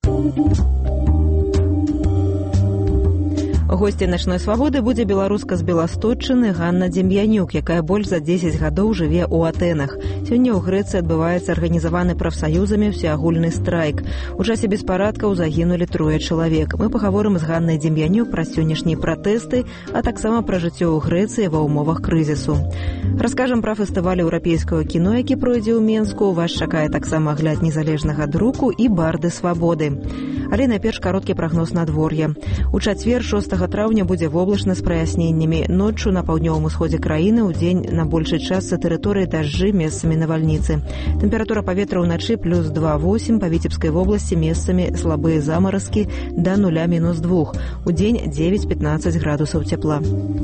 Госцей «Начной свабоды» будзе беларуска з Беластотчыны Ганна Дем'янюк, якая больш за дзесяць гадоў жыве ў Атэнах. Сёння ў Грэцыі адбываецца арганізаваны прафсаюзамі ўсеагульны страйк. У часе беспарадкаў загінулі трое чалавек. Мы пагаворым з Ганнай Дем'янюк пра сённяшнія пратэсты, а таксама пра жыццё ў Грэцыі ва ўмовах крызісу. Раскажам пра фестываль еўрапейскага кіно, які пройдзе ў Менску. Вас чакае таксама агляд незалежнага друку і барды свабоды. Але найперш кароткі прагноз надвор'я. У чацвер, шостага траўня, будзе воблачна з праясненнямі. Ноччу на паўднёвым усходзе краіны, у дзень на большай частцы тэрыторыі дажджы, месцамі навальніцы. Тэмпература паветра ўначы плюс два восемь, па Віцебскай вобласці месцамі слабыя замаразкі да нуля мінус два. У дзень дзевяць-пятнаццаць градусаў цяпла.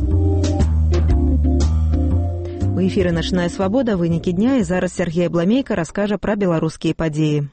У эфіры «Начная свабода», вынікі дня, і зараз Сергей Бламейка раскажа пра беларускія падзеі.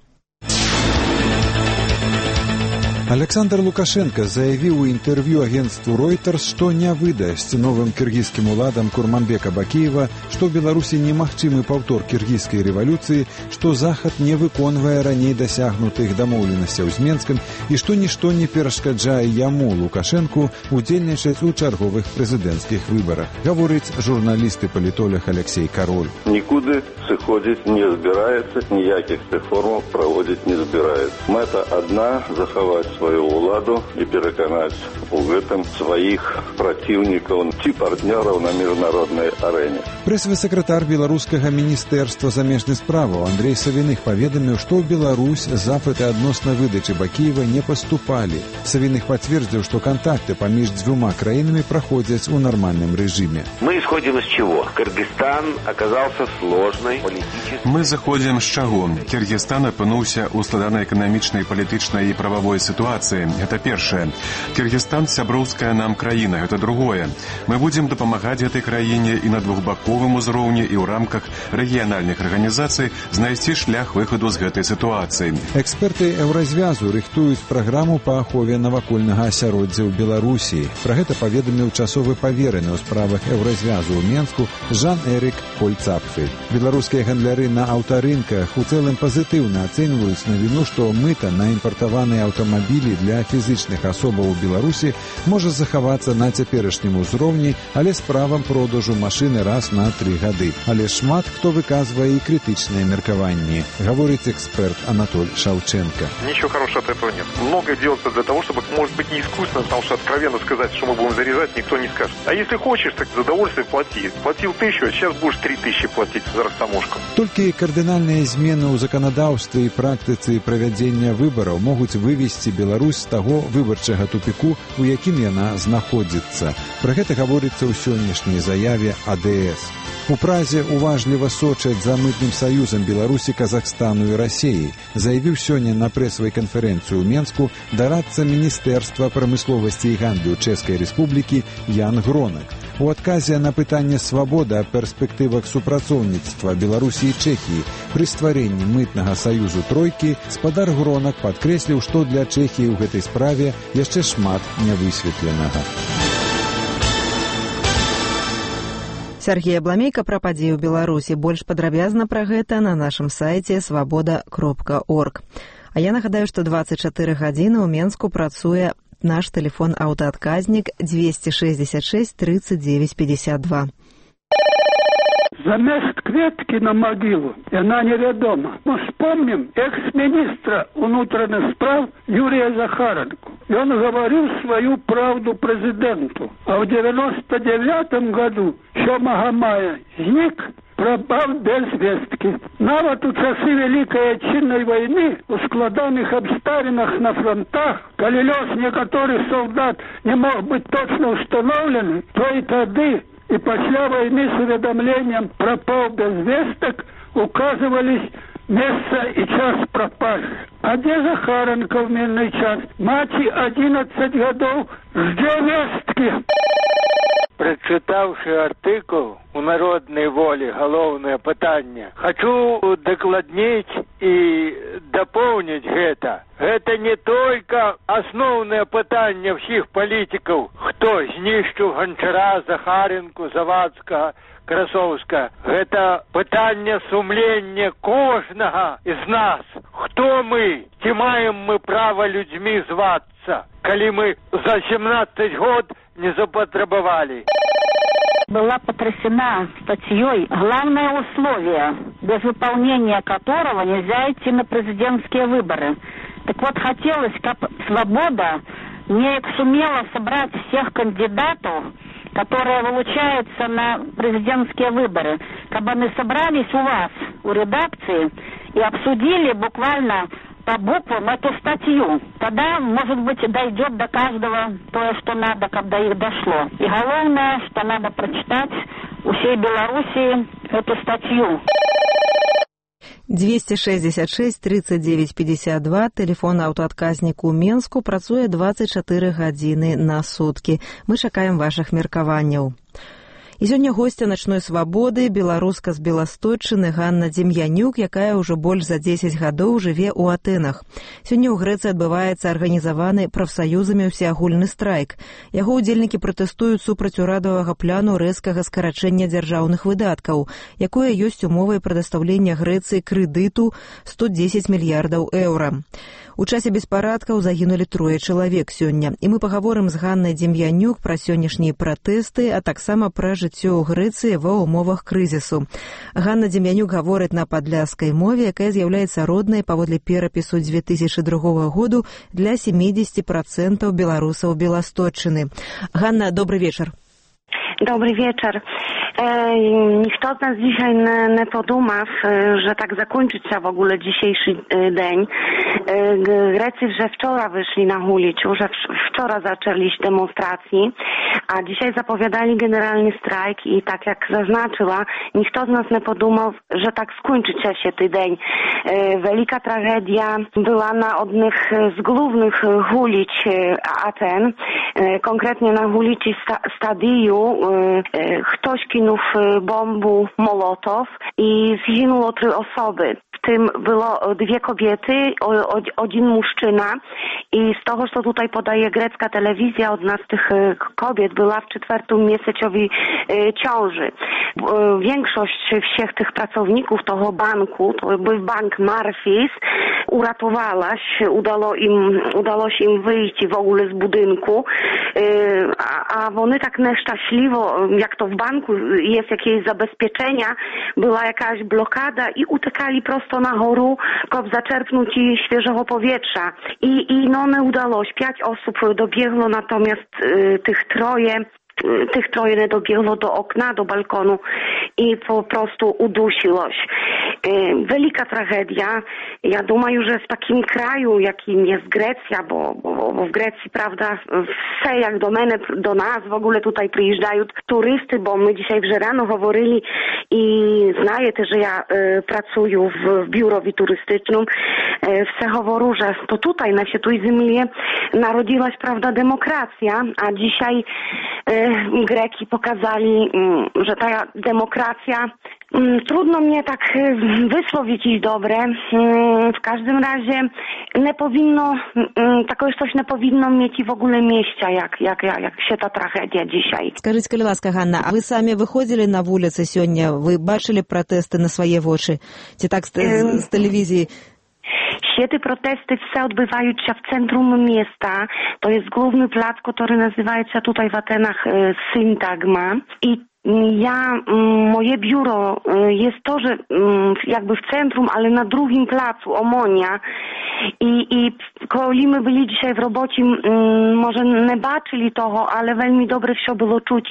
Александр Лукашенко заявіў у інтэрв'ю агенцтву Reuters, што не выдасць новым кіргізскім уладам Курманбека Бакеева, што ў Беларусі немагчымы паўтор кіргізскай рэвалюцыі, што Захад не выконвае раней дасягнутых дамоўленасцяў з Менскам і што нішто не перашкаджае яму, Лукашэнку, удзельнічаць у чарговых прэзідэнцкіх выбарах. Гаворыць журналіст і палітолог Алексей Кароль. Нікуды сыходзіць не збіраецца, ніякіх рэформаў праводзіць не збіраецца. Мэта адна – захаваць свою ўладу і пераканаць у гэтым сваіх праціўнікаў ці партнёраў на міжнароднай арэне. Прэсавы сакратар беларускага міністэрства замежных справаў Андрей Савіных паведаміў, што ў Беларусь запыты адносна выдачы Бакеева не паступалі. Савіных пацвердзіў, што кантакты паміж дзвюма краінамі праходзяць у нармальным рэжыме. Мы исходим из чего? Кыргызстан оказался сложной политической... Мы заходзім з чаго? Кыргызстан апынуўся ў складанай эканамічнай, палітычнай і прававой сітуацыі. Это першае. Кыргызстан сяброўская нам краіна. Это другое. Мы будзем дапамагаць гэтай краіне і на двухбаковым узроўні, і ў рамках рэгіянальных арганізацый знайсці шлях выхаду з гэтай сітуацыі. Эксперты Еўразвязу рыхтуюць праграму па ахове навакольнага асяроддзя ў Беларусі. Пра гэта паведаміў часовы павераны ў справах Еўразвязу ў Менску Жан-Эрик Кольцапфель. Беларускія гандляры на аўтарынках у цэлым пазітыўна ацэньваюць навіну, што мыта на імпартаваныя аўтамабілі для фізічных асобаў у Беларусі можа захавацца на цяперашнім узроўні, але з правам продажу машыны раз на тры гады. Але шмат хто выказвае і крытычныя меркаванні, гаворыць эксперт Анатоль Шаўченко. Ничего хорошего от этого нет. Многое делается для того, чтобы, может быть, не искусственно, потому что откровенно сказать, что мы будем заряжать, никто не скажет. А если хочешь, так за удовольствие плати. Платил тысячу, а сейчас будешь три тысячи платить за растаможку. Толькі кардынальныя змены ў заканадаўстве і практыцы правядзення выбараў могуць вывесці Беларусь з таго выбарчага тупіку, у якім яна знаходзіцца. Пра гэта гаворыцца ў сённяшняй заяве А Дэ Эс. У Празе уважліва сочаць за мытным саюзам Беларусі, Казахстану і Расіі, заявіў сёння на прэсавай канферэнцыі ў Менску дарадца Міністэрства прамысловасці і гандлю Чэшскай Рэспублікі Ян Гронак. У адказе на пытанне свабоды аб перспектывах супрацоўніцтва Беларусі і Чэхіі пры стварэнні мытнага саюзу тройкі спадар Гронак падкрэсліў, што для Чэхіі ў гэтай справе яшчэ шмат нявысветленага. Сергей Абламейка пра падзеі ў Беларусі. Больш падрабязна пра гэта на нашым сайце свабода кропка орг. А я нагадаю, што дваццаць чатыры гадзіны ў Менску працуе наш тэлефон аўтаадказнік двести шестьдесят шесть тридцать девять пятьдесят два. Замест кветки на могилу, она неведома. Мы вспомним экс-министра внутренних справ Юрия Захаренко. И он говорил свою правду президенту. А в девяносто девятом году сьомого мая зник, пропал без вестки. Нават у часы Великой Отчинной войны у складаних обставинах на фронтах, коли лёс некоторых солдат не мог быть точно установлены, то и тады и пасля войны с уведомлением пропал без весток указывались место и час пропажи. А где Захаренко в мирный час? Мати одиннадцать годов жде вестки. Прочитавши артикул у «Народной воле» головное питание, хочу докладнить и дополнить это. Это не только основное питание всех политиков, кто знищив Гончара, Захаренко, Завадского, Красовского. Это питание сумления кожного из нас. Кто мы? Ті маем мы право людьми зваться, коли мы за семнадцать год не запотребовали. Была потрясена статьей «Главное условие, без выполнения которого нельзя идти на президентские выборы». Так вот, хотелось, как «Свобода» не сумела собрать всех кандидатов, которые вылучаются на президентские выборы, как бы они собрались у вас, у редакции, и обсудили буквально по буквам эту статью. Тогда, может быть, дойдет до каждого то, что надо, когда их дошло. И главное, что надо прочитать у всей Белоруссии эту статью. двести шестьдесят шесть тридцать девять пятьдесят два, телефон аўтаадказніку ў Менску працуе дваццаць чатыры гадзіны на суткі. Мы чакаем вашых меркаванняў. І сёння госця начной свабоды, беларуска з Беласточчыны Ганна Дем'янюк, якая ўжо больш за дзесяць гадоў жыве ў Атэнах. Сёння ў Грэцыі адбываецца арганізаваны прафсаюзамі ўсеагульны страйк. Яго ўдзельнікі пратэстуюць супраць урадавага плану рэзкага скарачэння дзяржаўных выдаткаў, якое ёсць умовай прадастаўлення Грэцыі крэдыту сто дзесяць мільярдаў еўра. У часе беспарадкаў загінулі трое чалавек сёння. І мы пагаворым з Ганнай Дем'янюк пра сённяшнія пратэсты, а таксама пра жыццё ў Грэцыі ва ўмовах крызісу. Ганна Дем'янюк гаворыць на падляшскай мове, якая з'яўляецца роднай паводле перапісу две тысячи другога году для семьдесят процентов беларусаў Беласточчыны. Ганна, добрый вечер. Dobry wieczór. E, Ніхто z nas dzisiaj nie, nie podumał, że tak zakończyć się w ogóle dzisiejszy dzień. E, Grecy że wczoraj wyszli na ulicę, że wczoraj zaczęli demonstracji, a dzisiaj zapowiadali generalny strajk i tak jak zaznaczyła, nikt z nas nie podumał, że tak skończyć się ten dzień. E, Wielka tragedia była na jednych z głównych ulic Aten, e, konkretnie na ulicy sta, Stadiu. Ktoś kinął bombu Molotow i zginęło trzy osoby. W tym było dwie kobiety, один mężczyzna i z tego, co tutaj podaje grecka telewizja, od nas tych kobiet była w czwartym miesiącu ciąży. Większość wszystkich tych pracowników tego banku, to był bank Marfis, uratowała się, udało im, udało się im wyjść w ogóle z budynku, a, a one tak nieszczęśliwo, jak to w banku jest jakieś zabezpieczenia, była jakaś blokada i utekali prosto na górę, żeby zaczerpnąć świeżego powietrza. I, i no nie udało się. Pięć osób dobiegło, natomiast y, tych troje Tych troje nie dobiegło do okna, do balkonu i po prostu udusiło się. Wielka tragedia. Ja думаю, że w takim kraju, jakim jest Grecja, bo, bo, bo w Grecji, prawda, все jak do mnie, do nas w ogóle tutaj przyjeżdżają turysty, bo my dzisiaj w rano говорили i znaję też, że ja e, pracuję w, w biurowi turystycznym. E, все говорю, że to tutaj na świętej ziemi narodziła się, prawda, demokracja, a dzisiaj e, Greki pokazali, że ta demokracja, trudno mnie tak wysłowić dobre. W każdym razie nie powinno, takoś coś nie powinno mieć i w ogóle miejsca, jak, jak, jak się ta tragedia dzisiaj. Скажите, коли ласка, Ганна, а вы сами выходили на вулицы сегодня? Вы бачили протесты на свои воши? Ці так з, з телевізії? Все te protesty все odbywają się w centrum miasta. To jest główny plac, który nazywa się tutaj w Atenach Syntagma. I ja, moje biuro jest to, że jakby w centrum, ale na drugim placu, Omonia. I, i коли my byli dzisiaj w robocie, może nie baczyli tego, ale veľmi dobre wszystko było czuć.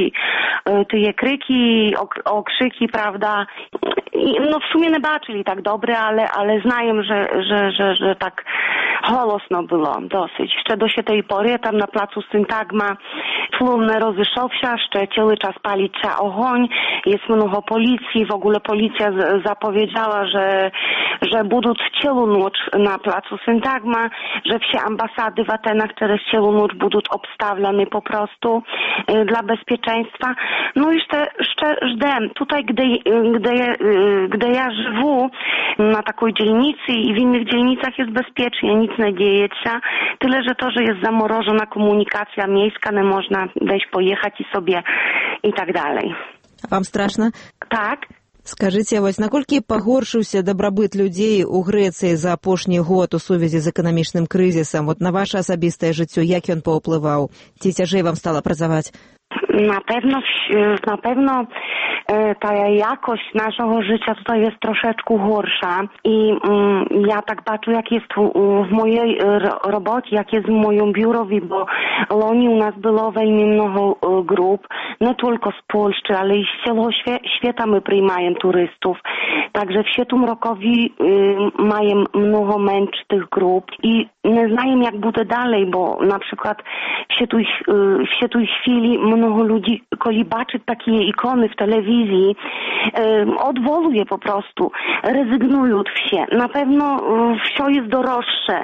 Te kryki, okrzyki, prawda? I, no w sumie nie baczyli tak dobre, ale, ale znajem, że, że, że, że tak голосно było dosyć. Jeszcze do się tej pory tam na placu Syntagma tłum nie rozeszł się, jeszcze cały czas palić się ogień, jest mnogo policji, w ogóle policja z, zapowiedziała, że, że będą całą noc na placu Syntagma, że wszystkie ambasady w Atenach teraz całą noc będą obstawiane po prostu e, dla bezpieczeństwa. No i jeszcze, jeszcze żdę, tutaj gdy, gdy, gdy ja żywu na takiej dzielnicy i w innych dzielnicach jest bezpiecznie, nic nie dzieje się, tyle, że to, że jest zamrożona komunikacja miejska, nie można wejść, pojechać i sobie i tak dalej. A вам страшно? Так. Скажыце, вось наколькі пагоршыўся дабрабыт людзей у Грэцыі за апошні год у сувязі з эканамічным крызісам? Вот на ваше асабістае жыццё, як ён паўплываў? Ці цяжэй вам стала працаваць? Na pewno, na pewno ta jakość naszego życia tutaj jest troszeczkę gorsza i mm, ja tak patrzę, jak jest w, w mojej robocie, jak jest w moim biurowi, bo loni u nas było veľmi mnoho grup, nie tylko z Polski, ale i z całego świata my przyjmujemy turystów. Także w tym rokowi y, mają mnogo męcz tych grup i nie znają, jak będzie dalej, bo na przykład w tej, w tej chwili mnogo ludzi, kiedy baczy takie ikony w telewizji, y, odwołuje po prostu, rezygnują wsie. Na pewno y, wszystko jest droższe,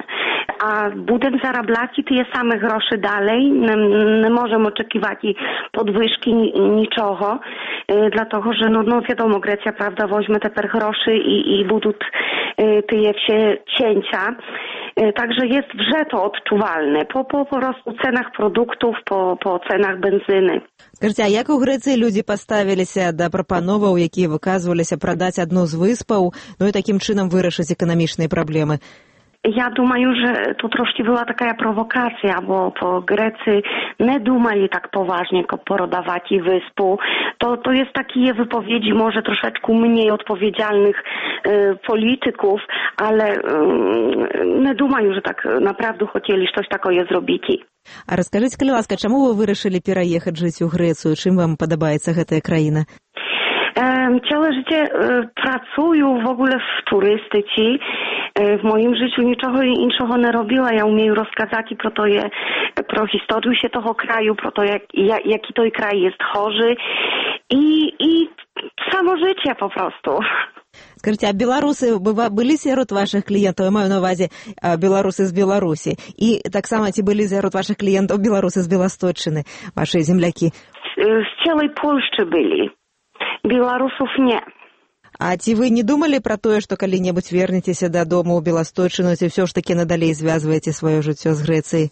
a będą zarabiać te same grosze dalej. Nie, nie możemy oczekiwać podwyżki niczego, y, dlatego że no, no wiadomo, Grecja, prawda, weźmie te groszy i, i będą y, te wsie cięcia. Także jest wrze to odczuwalne po, po, po prostu cenach produktów, po, po cenach benzyny. Скажите, а як у Грэцыі людзі паставіліся да прапановаў, якія выказваліся прадаць адну з выспаў, ну і такім чынам вырашыць эканамічныя праблемы? Ja думаю, że to troszkę była taka prowokacja, bo po Grecy nie dumali tak poważnie, jak porodawać i wyspu. To, to jest takie wypowiedzi może troszeczkę mniej odpowiedzialnych y, polityków, ale y, nie думаю, że tak naprawdę chcieli coś takiego zrobić. А расскажыце, калі ласка, чаму вы вырашылі пераехаць жыць у Грэцыю? Чым вам падабаецца гэтая краіна? Całe życie pracuję w ogóle w turystyce. W moim życiu niczego innego nie robiła. Ja umiem rozkazać pro to je, pro historię się tego kraju, pro to jak, jaki to kraj jest chorzy i, i samo życie po prostu. Скажите, а беларусы были сярод ваших клиентов? Я маю на увазе беларусы з Беларусі. І таксама ці былі сярод ваших клиентов беларусы з Беласточчыны, ваши земляки? Z całej Polski byli. Беларусов не. А ці вы не думали про тое, што калі-небудзь вернецеся дадому ў Беласточчыну, ці ўсё ж такі надалей звязваеце сваё жыццё з Грэцыяй?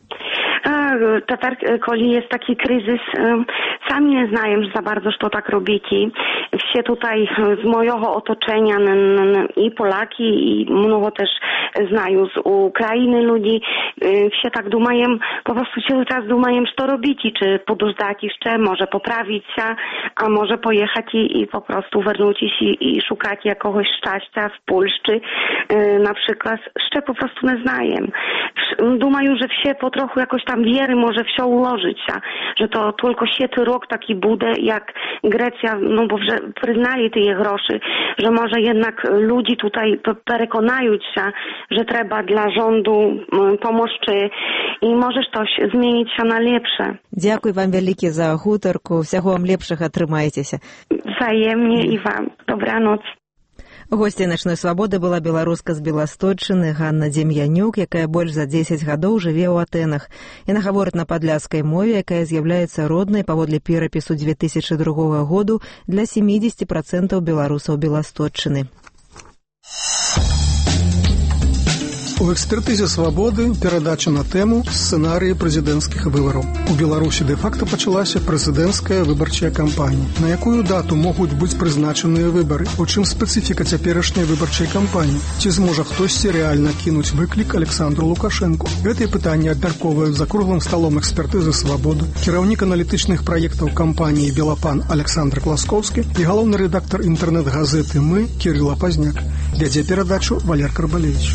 Teper, koli jest taki kryzys, sami nie znają za bardzo, co tak robicie. Wsie tutaj z mojego otoczenia i Polaki, i mnogo też znają z Ukrainy ludzi, wsie tak dumają, po prostu cały czas dumają, co robicie, czy podżdać jeszcze, może poprawić się, a może pojechać i, i po prostu wrócić się i, i szukać jakiegoś szczęścia w Polsce, na przykład, jeszcze po prostu nie znają. Dumają, że wsie po trochu jakoś tam wiery może wsio ułożyć się, że to tylko siety rok taki bude, jak Grecja, no bo przyznali te groszy, że może jednak ludzi tutaj przekonają się, że trzeba dla rządu pomóc i może coś zmienić się na lepsze. Dziękuję wam wielkie za hutorku, всего вам лепшего, trzymajcie się. Wzajemnie i wam. Dobranoc. Госцей начной свабоды была беларуска з Беласточчыны Ганна Дем'янюк, якая больш за дзесяць гадоў жыве ў Атэнах. Яна гаворыць на падляшскай мове, якая з'яўляецца роднай паводле перапісу две тысячы другога году для семидесяти процентов беларусаў Беласточчыны. У экспертызе «Свабоды» перадача на тэму сцэнарыі прэзідэнцкіх выбараў. У Беларусі дэ-факта пачалася прэзідэнцкая выбарчая кампанія. На якую дату могуць быць прызначаныя выбары? У чым спецыфіка цяперашняй выбарчай кампаніі? Ці зможа хтосьці рэальна кінуць выклік Александру Лукашэнку? Гэтыя пытанні абмяркоўваюць за круглым сталом экспертызы «Свабоды» кіраўнік аналітычных праектаў кампаніі «Белапан» Александр Класкоўскі і галоўны рэдактар інтэрнэт-газеты «Мы» Кірыла Пазняк. Вядзе перадачу Валер Карбалевіч.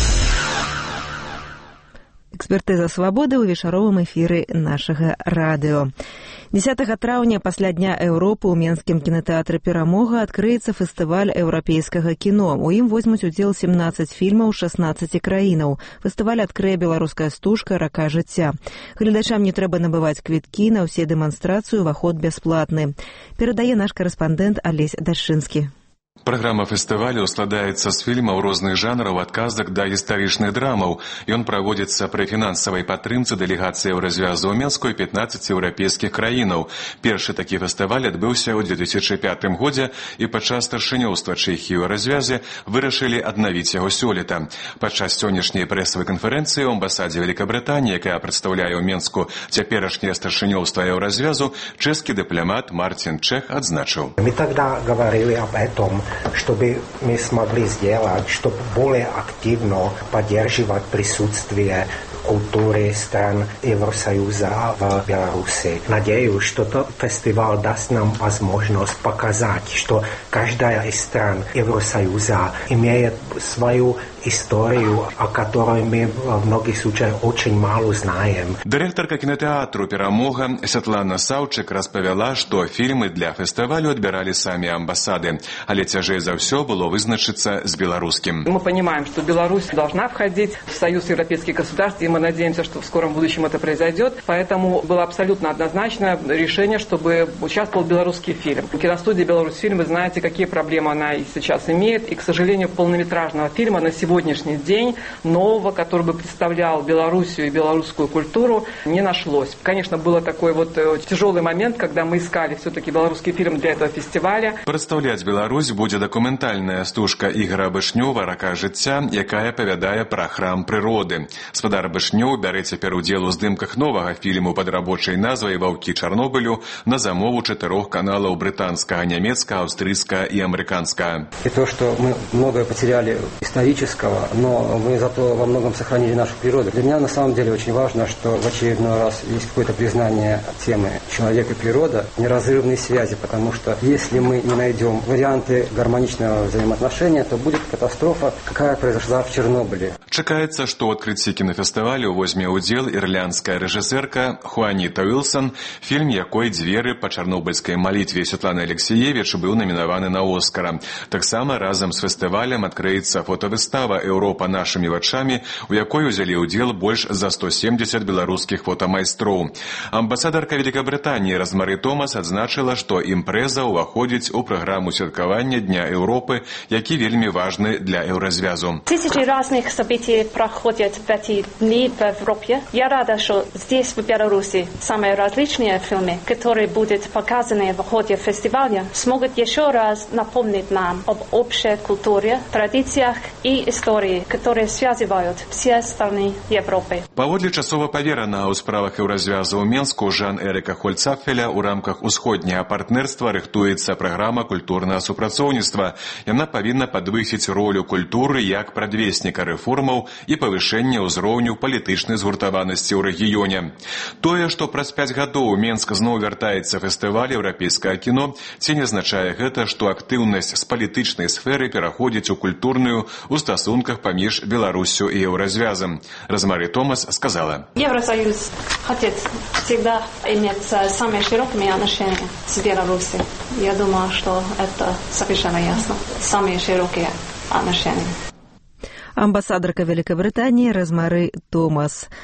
Экспертыза «Свабоды» ў вечаровым эфіры нашага радыё. дзесятага траўня пасля Дня Еўропы ў Менскім кінатэатры «Перамога» адкрыецца фестываль еўрапейскага кіно. У ім возьмуць удзел семнаццаць фільмаў шаснаццаці краінаў. Фестываль адкрые беларуская стужка «Рака жыцця». Гледачам не трэба набываць квіткі, на ўсе дэманстрацыі уваход бясплатны. Перадае наш карэспандэнт Алесь Дашчынскі. Праграма фестывалю складаецца з фільмаў розных жанраў ад казак да гістарычных драмаў. Ён праводзіцца пры фінансавай падтрымцы дэлегацыі Еўразвязу ў Менску і пятнаццаці еўрапейскіх краінаў. Першы такі фестываль адбыўся ў две тысячы пятым годзе, і падчас старшынёўства Чэхіі ў Еўразвязе вырашылі аднавіць яго сёлета. Падчас сённяшняй прэсавай канферэнцыі ў амбасадзе Вялікабрытаніі, якая прадстаўляе ў Менску цяперашняе старшынёўства Еўразвязу, чэшскі дыпламат Мартин Чех адзначыў. Мы тогда говорили об этом, чтобы мы смогли сделать, чтобы более активно поддерживать присутствие культуры стран Евросоюза в Беларуси. Надеюсь, что этот фестиваль даст нам возможность показать, что каждая из стран Евросоюза имеет свою историю, о которой мы в многих случаях очень мало знаем. Дырэктарка кінатэатру «Перамога» Святлана Саўчык распавяла, што фільмы для фестывалю адбіралі самі амбасады, але цяжэй за ўсё было вызначыцца з беларускім. Мы понимаем, что Беларусь должна входить в Союз европейских государств, и мы надеемся, что в скором будущем это произойдет. Поэтому было абсолютно однозначное решение, чтобы участвовал белорусский фильм. В киностудии «Беларусьфильм» вы знаете, какие проблемы она и сейчас имеет. И, к сожалению, полнометражного фильма на сегодняшний день, нового, который бы представлял Белоруссию и белорусскую культуру, не нашлось. Конечно, был такой вот тяжелый момент, когда мы искали все-таки белорусский фильм для этого фестиваля. Прадстаўляць Беларусь будзе дакументальная стужка Ігора Бышнёва «Рака жыцця», якая апавядае пра храм прыроды. Спадар Бышнёў бярэ цяпер удзел у здымках новага фільму пад рабочай назвай «Ваўкі Чарнобылю» на замову чатырох каналаў брытанскага, нямецкага, аўстрыйскага і амерыканскага. И то, что мы многое потеряли исторического, но мы зато во многом сохранили нашу природу. Для меня на самом деле очень важно, что в очередной раз есть какое-то признание темы «Человек и природа», неразрывной связи, потому что если мы не найдем варианты гармоничного взаимоотношения, то будет катастрофа, какая произошла в Чернобыле. Чакаецца, што ў адкрыцці кінафестывалю возьме ўдзел ірландская рэжысэрка Хуаніта Уілсон, фільм якой «Дзверы па чарнобыльскай малітве» Святланы Алексеевіч быў намінаваны на Оскара. Таксама разам з фестывалем адкрыецца фотавыстава «Еўропа нашымі вачамі», у якой узялі ўдзел больш за сто семьдесят беларускіх фотамайстроў. Амбасадарка Великабрытаніі Розмары Томас адзначыла, што імпрэза ўваходзіць у праграму святкавання Дня Еўропы, які вельмі важны для Еўразвязу. Тысячи разных событий проходят в эти дни в Европе. Я рада, что здесь, в Беларуси, самые различные фильмы, которые будут показаны в ходе фестиваля, смогут еще раз напомнить нам об общей культуре, традициях и истории, которые связывают все страны Европы. Паводле часова паверанага ў справах Еўразвязу ў Менску Жан Эрыка Хольцапфеля ў рамках усходняга партнерства рыхтуецца праграма культурнага супрацоўніцтва. Яна павінна падвысіць ролю культуры як прадвесніка рэформаў і павышэння ўзроўню палітычнай згуртаванасці ў рэгіёне. Тое, што праз пяць гадоў Менск зноў вяртаецца фестываль еўрапейскага кіно, ці не азначае гэта, што актыўнасць з палітычнай сферы пераходзіць у культурную ў стасунках паміж Беларусью і Еўразвязам. Розмары Томас сказала: Евросоюз хочет всегда иметь самые широкие отношения с Беларусью. Я думаю, что это совершенно ясно. Самые широкие отношения. Амбасадарка Великобритании Розмары Томас.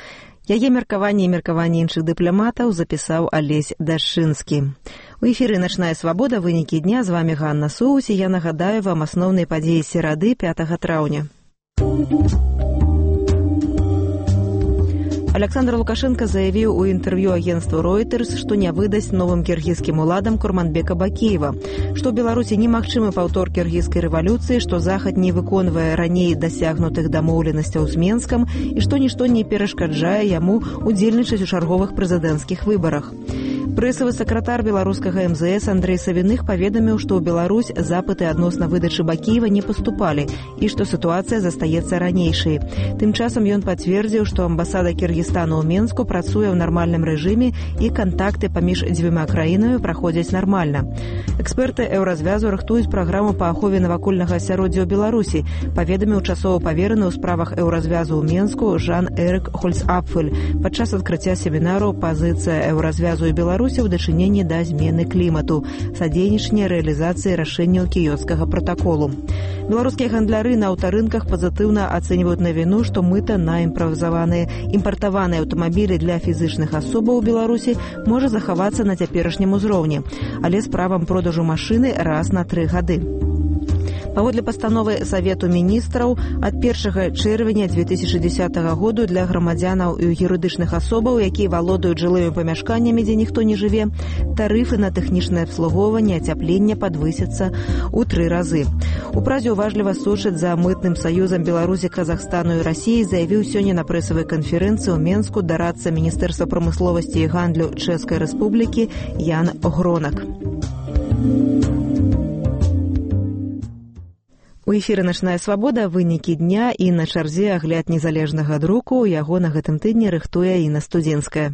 Яе меркаванне і меркаванне іншых дыпламатаў запісаў Алесь Дашчынскі. У эфіры «Начная свабода», вынікі дня. З вами Ганна Соус, і я нагадаю вам асноўныя падзеі серады пятага траўня. Александр Лукашенко заявіў у інтэрв'ю агенству Reuters, што не выдасць новым кіргізскім уладам Курманбека Бакеева, што ў Беларусі немагчымы паўтор кіргізскай рэвалюцыі, што Захад не выконвае раней дасягнутых дамоўленасцяў з Менскам і што нішто не перашкаджае яму удзельнічаць у чарговых прэзідэнцкіх выбарах. Прэсавы сакратар беларускага эм зэ эс Андрэй Савіных паведаміў, што ў Беларусь запыты адносна выдачы Бакеева не паступалі і што сітуацыя застаецца ранейшай. Тым часам ён пацвердзіў, што амбасада Кіргізстану ў Менску працуе ў нармальным рэжыме і кантакты паміж дзвюма краінамі праходзяць нармальна. Эксперты еўразвязу рыхтуюць праграму па ахове навакольнага асяроддзя ў Беларусі, паведаміў часова павераны ў справах еўразвязу ў Менску Жан-Эрык Хольцапфель падчас адкрыцця семінару «Пазіцыя еўразвязу і Беларусі ў дачыненні да змены клімату, садзейнічання рэалізацыі рашэнняў кіёцкага пратаколу». Беларускія гандляры на аўтарынках пазітыўна ацэньваюць навіну, што мыта на імправізаваныя імпартаваныя аўтамабілі для фізычных асобаў у Беларусі можа захавацца на цяперашнім узроўні, але з правам продажу машыны раз на тры гады. Паводле пастановы Савету міністраў ад першага чэрвеня дзве тысячы дзесятага году для грамадзянаў і юрыдычных асобаў, якія валодаюць жылымі памяшканнямі, дзе ніхто не жыве, тарыфы на тэхнічнае абслугоўванне, ацяпленне падвысяцца ў тры разы. У Празе уважліва сочыць за мытным саюзам Беларусі, Казахстану і Расіі заявіў сёння на прэсавай канферэнцыі ў Менску дарадца Міністэрства прамысловасці і гандлю Чэшскай Рэспублікі Ян Гронак. У эфіры «Начная свабода», вынікі дня і на чарзе агляд незалежнага друку. Яго на гэтым тыдні рыхтуе Інна Студзенская.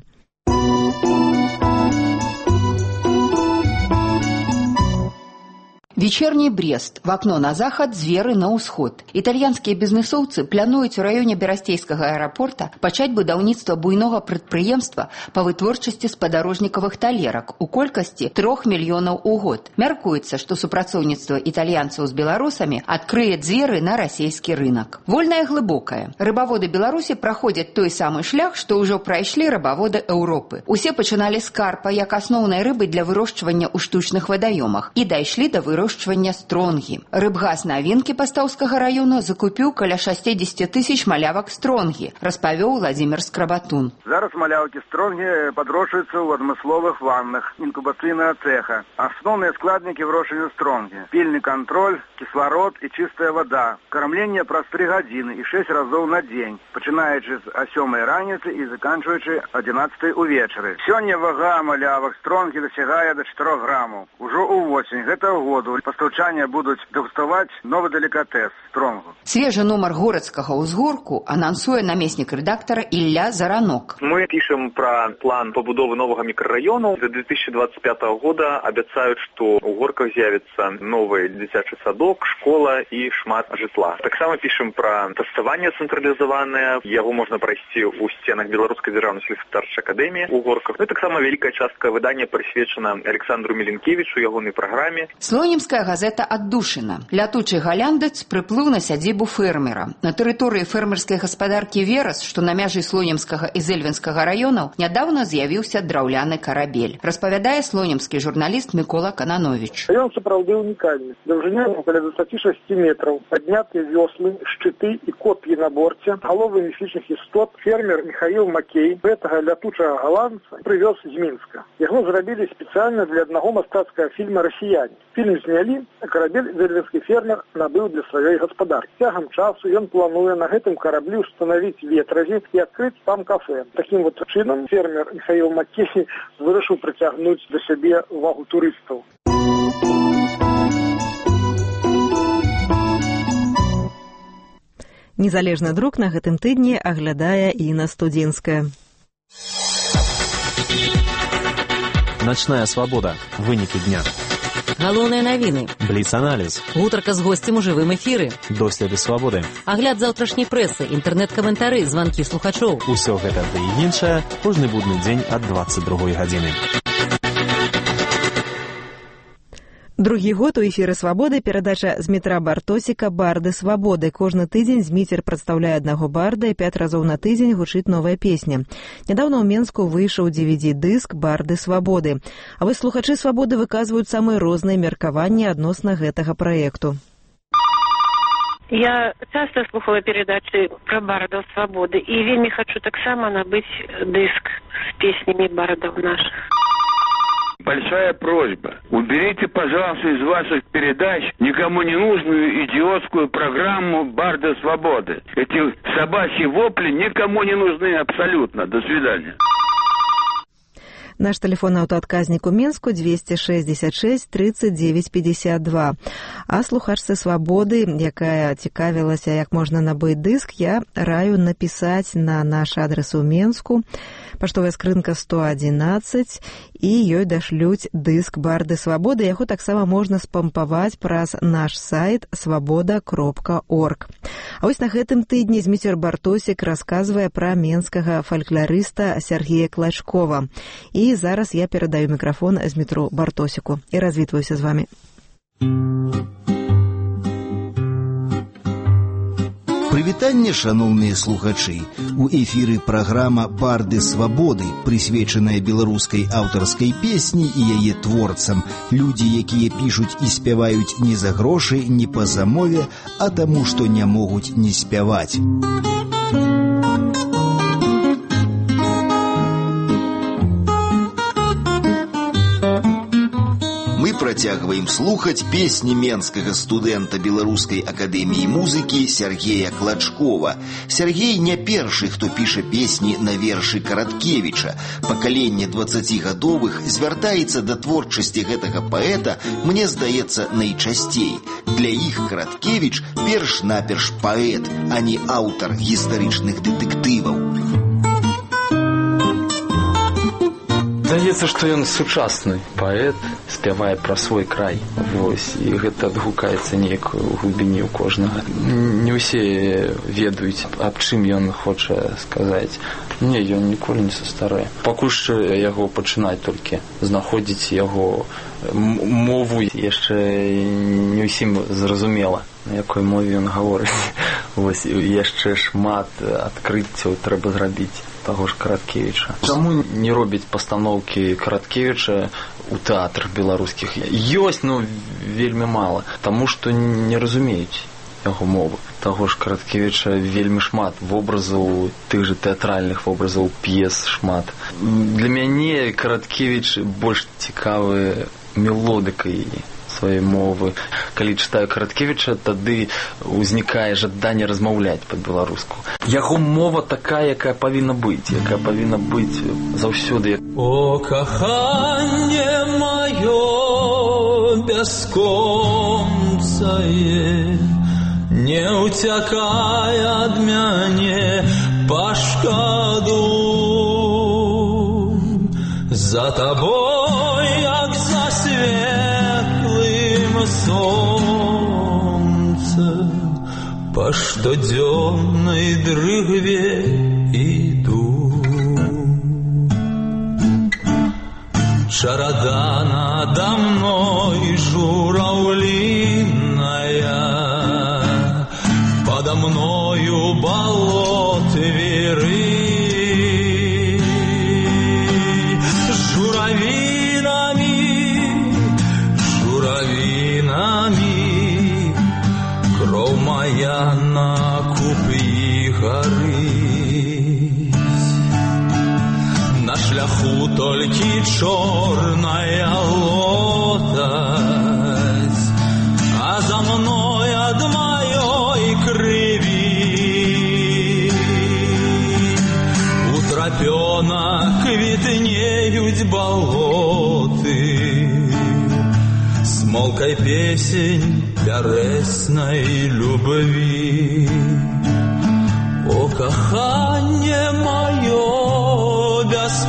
Вечерний Брест. В окно на захад, зверы на ўсход. Італьянскія бізнесоўцы плануюць у раёне Берасцейскага аэрапорта пачаць будаўніцтва буйнога прадпрыемства па вытворчасці спадарожнікавых талерак у колькасці трох мільёнаў у год. Мяркуецца, што супрацоўніцтва італьянцаў з беларусамі адкрые дзверы на расійскі рынак. Вольная глыбокая. Рыбаводы Беларусі праходзяць той самы шлях, што ўжо прайшлі рыбаводы Еўропы. Усе пачыналі з карпа як асноўнай рыбы для вырошчвання ў штучных вадаёмах і дайшлі да вырошчвання стронгі. Рыбгаз навінкі Пастаўскага раёну закупіў каля шестьдесят тысяч малявак стронгі, распавёў Владзімір Скрабатун. Зараз малявкі стронгі падрошваюцца ў адмысловых ваннах інкубацыйнага цеха. Асноўныя складнікі вырошчвання стронгі: пільны кантроль, кісларод і чыстая вада. Кармленне праз тры гадзіны і шэсць разоў на дзень, пачынаючы з сёмай раніцы і заканчваючы адзінаццатай увечары. Сёння вага малявак стронгі дасягае да чатырох грамаў. Ужо ўвосень гэтага году пастаўчанне будуць дэгуставаць новы делікатэс стронгу. Свежы нумар городскага ўзгорку анансуе намеснік рэдактара Ілля Заранок. Мы пишем про план побудовы нового микрорайона. До две тысячи двадцать пятого года обещают, что у Горках з'явится новый дзіцячы садок, школа и шмат житла. Так само пишем про тэставанне цэнтралізаванае. Яго можна пройти у стенах Беларускай дзяржаўнай сельскохозяйственнай акадэміі у Горках. Ну и так само великая частка выдания присвечена Александру Миленкевичу, ягонай праграме. Слонімская газета аддушына. Лятучы галяндец прыплыў на сядзібу фермера. На тэрыторыі фермерскай гаспадаркі Верас, што на мяжы Слонімскага і Зэльвенскага раёнаў, нядаўна з'явіўся драўляны карабель. Распавядае слонімскі журналіст Мікола Кананович. Ён сапраўды унікальны. Даўжыня каля двадцать шесть метраў. Паднятыя вёслы, шчыты і коп'і на борце, галовы міфічных істот. Фермер Михаил Макей гэтага лятучага галандца прывёз з Мінска. Яго зрабілі спецыяльна для аднаго мастацкага фільма «Расіяне». Фільм знялі, а карабель зэльвенскі фермер набыў для сваёй гаспадаркі. Цягам часу ён плануе на гэтым караблі ўстанавіць ветразі і адкрыць там кафе. Такім вот чынам фермер Михаил Макей вырашыў прыцягнуць да сябе увагу турыстаў. Незалежны друк на гэтым тыдні аглядае Інна Студзенская. Начная свабода. Вынікі дня. Галоўныя навіны. Бліц-аналіз. Гутарка з госцем у жывым эфіры. Доследы свабоды. Агляд заўтрашняй прэсы, інтэрнэт-каментары, званкі слухачоў. Усё гэта ды і іншае кожны будны дзень ад дваццаць другой гадзіны. Другі год у эфіры «Свабоды» перадача з метра Бартосіка «Барды свабоды». Кожны тыдзень Зміцер прадстаўляе аднаго барда і пяць разоў на тыдзень гучыць новая песня. Нядаўна ў Менску выйшаў ди ви ди-дыск «Барды свабоды». А вось слухачы «Свабоды» выказваюць самыя розныя меркаванні адносна гэтага праекту. Я часто слухала передачи про бардов свободы и вельми хочу таксама набыть диск с песнями бардов наших. Большая просьба. Уберите, пожалуйста, из ваших передач никому не нужную идиотскую программу «Барды свободы». Эти собачьи вопли никому не нужны абсолютно. До свидания. Наш телефон аўтаадказнік у Менску двести шестьдесят шесть тридцать девять пятьдесят два. А слухачцы «Свабоды», якая цікавілася, як можна набыць дыск, я раю напісаць на наш адрес у Менску, паштовая скрынка сто одиннадцать, і ёй дашлюць дыск «Барды свабоды». Яго таксама можна спампаваць праз наш сайт свабода кропка орг. А вось на гэтым тыдні Зміцер Бартосік расказвае пра менскага фалькларыста Сергея Клачкова. І зараз я перадаю мікрафон Змітру Бартосіку і развітваюся з вами. Прывітанне, шаноўныя слухачы. У эфіры праграма «Барды свабоды», прысвечаная беларускай аўтарскай песні і яе творцам. Людзі, якія пішуць і спяваюць не за грошы, не па замове, а таму, што не могуць не спяваць. Мы працягваем слухаць песні менскага студэнта Беларускай акадэміі музыкі Сергея Клачкова. Сергей не першы, хто піша песні на вершы Караткевіча. Пакаленне дваццацігадовых звяртаецца да творчасці гэтага паэта, мне здаецца, найчасцей. Для іх Караткевіч перш-наперш паэт, а не аўтар гістарычных дэтэктываў. Здаецца, што ён сучасны паэт, спявае пра свой край. Вось, і гэта адгукаецца неяк у глыбіні ў кожнага. Не ўсе ведаюць, аб чым ён хоча сказаць. Не, ён ніколі не састарэ. Пакуль што яго пачынаць толькі знаходзіць яго мову яшчэ не ўсім зразумела, на якой мове ён гаворыць. Вось, яшчэ шмат адкрыццяў трэба зрабіць таго ж Караткевіча. Чаму не робіць пастаноўкі Караткевіча у тэатрах беларускіх? Ёсць, но вельмі мала, таму што не разумеюць яго мовы. Таго ж Караткевіча вельмі шмат вобразаў, тых жа тэатральных вобразаў, п'ес шмат. Для мяне Караткевіч больш цікавы мелодыкай сваёй мовы. Калі чытаю Караткевіча, тады ўзнікае жаданне размаўляць па-беларуску. Яго мова такая, якая павінна быць, якая павінна быць заўсёды. О, каханне маё бясконцае, не ўцякай ад мяне, пашкаду. За табой, як за светлым солнцем, по штодзённай дрыгве іду. Чарада надо мной журавлиная, подо мною болот веры. Журавинами, журавинами кров моя на купі горить. На шляху толькі чорная лотась, а за мной ад маёй крыві у трапёнах квітнеюць балоты, смолкай песень пярэснай любви. О, каханне маё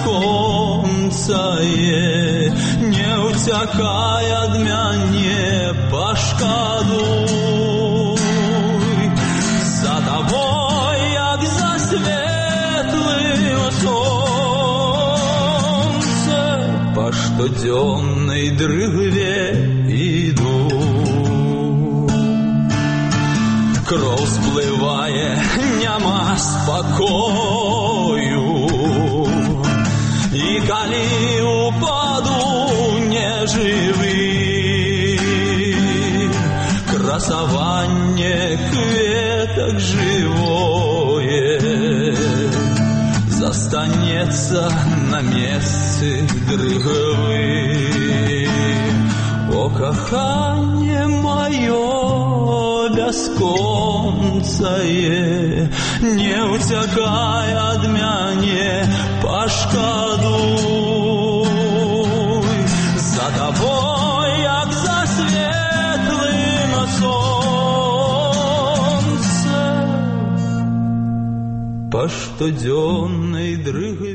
бясконцае, не ўцякай ад мяне, пашкадуй. За табой, як за светлым солнцем, пашкадуй. штодзённай дрыгве іду. Кроў сплывае, няма спакою, і калі упаду нежывы, красаванне кветак жывое застанецца на месцы дрыгавы. О, каханне маё бясконцае, не ўцякай ад мяне, пашкадуй. За табой, як за светлым сонцем, па штодзённай дрыгаве.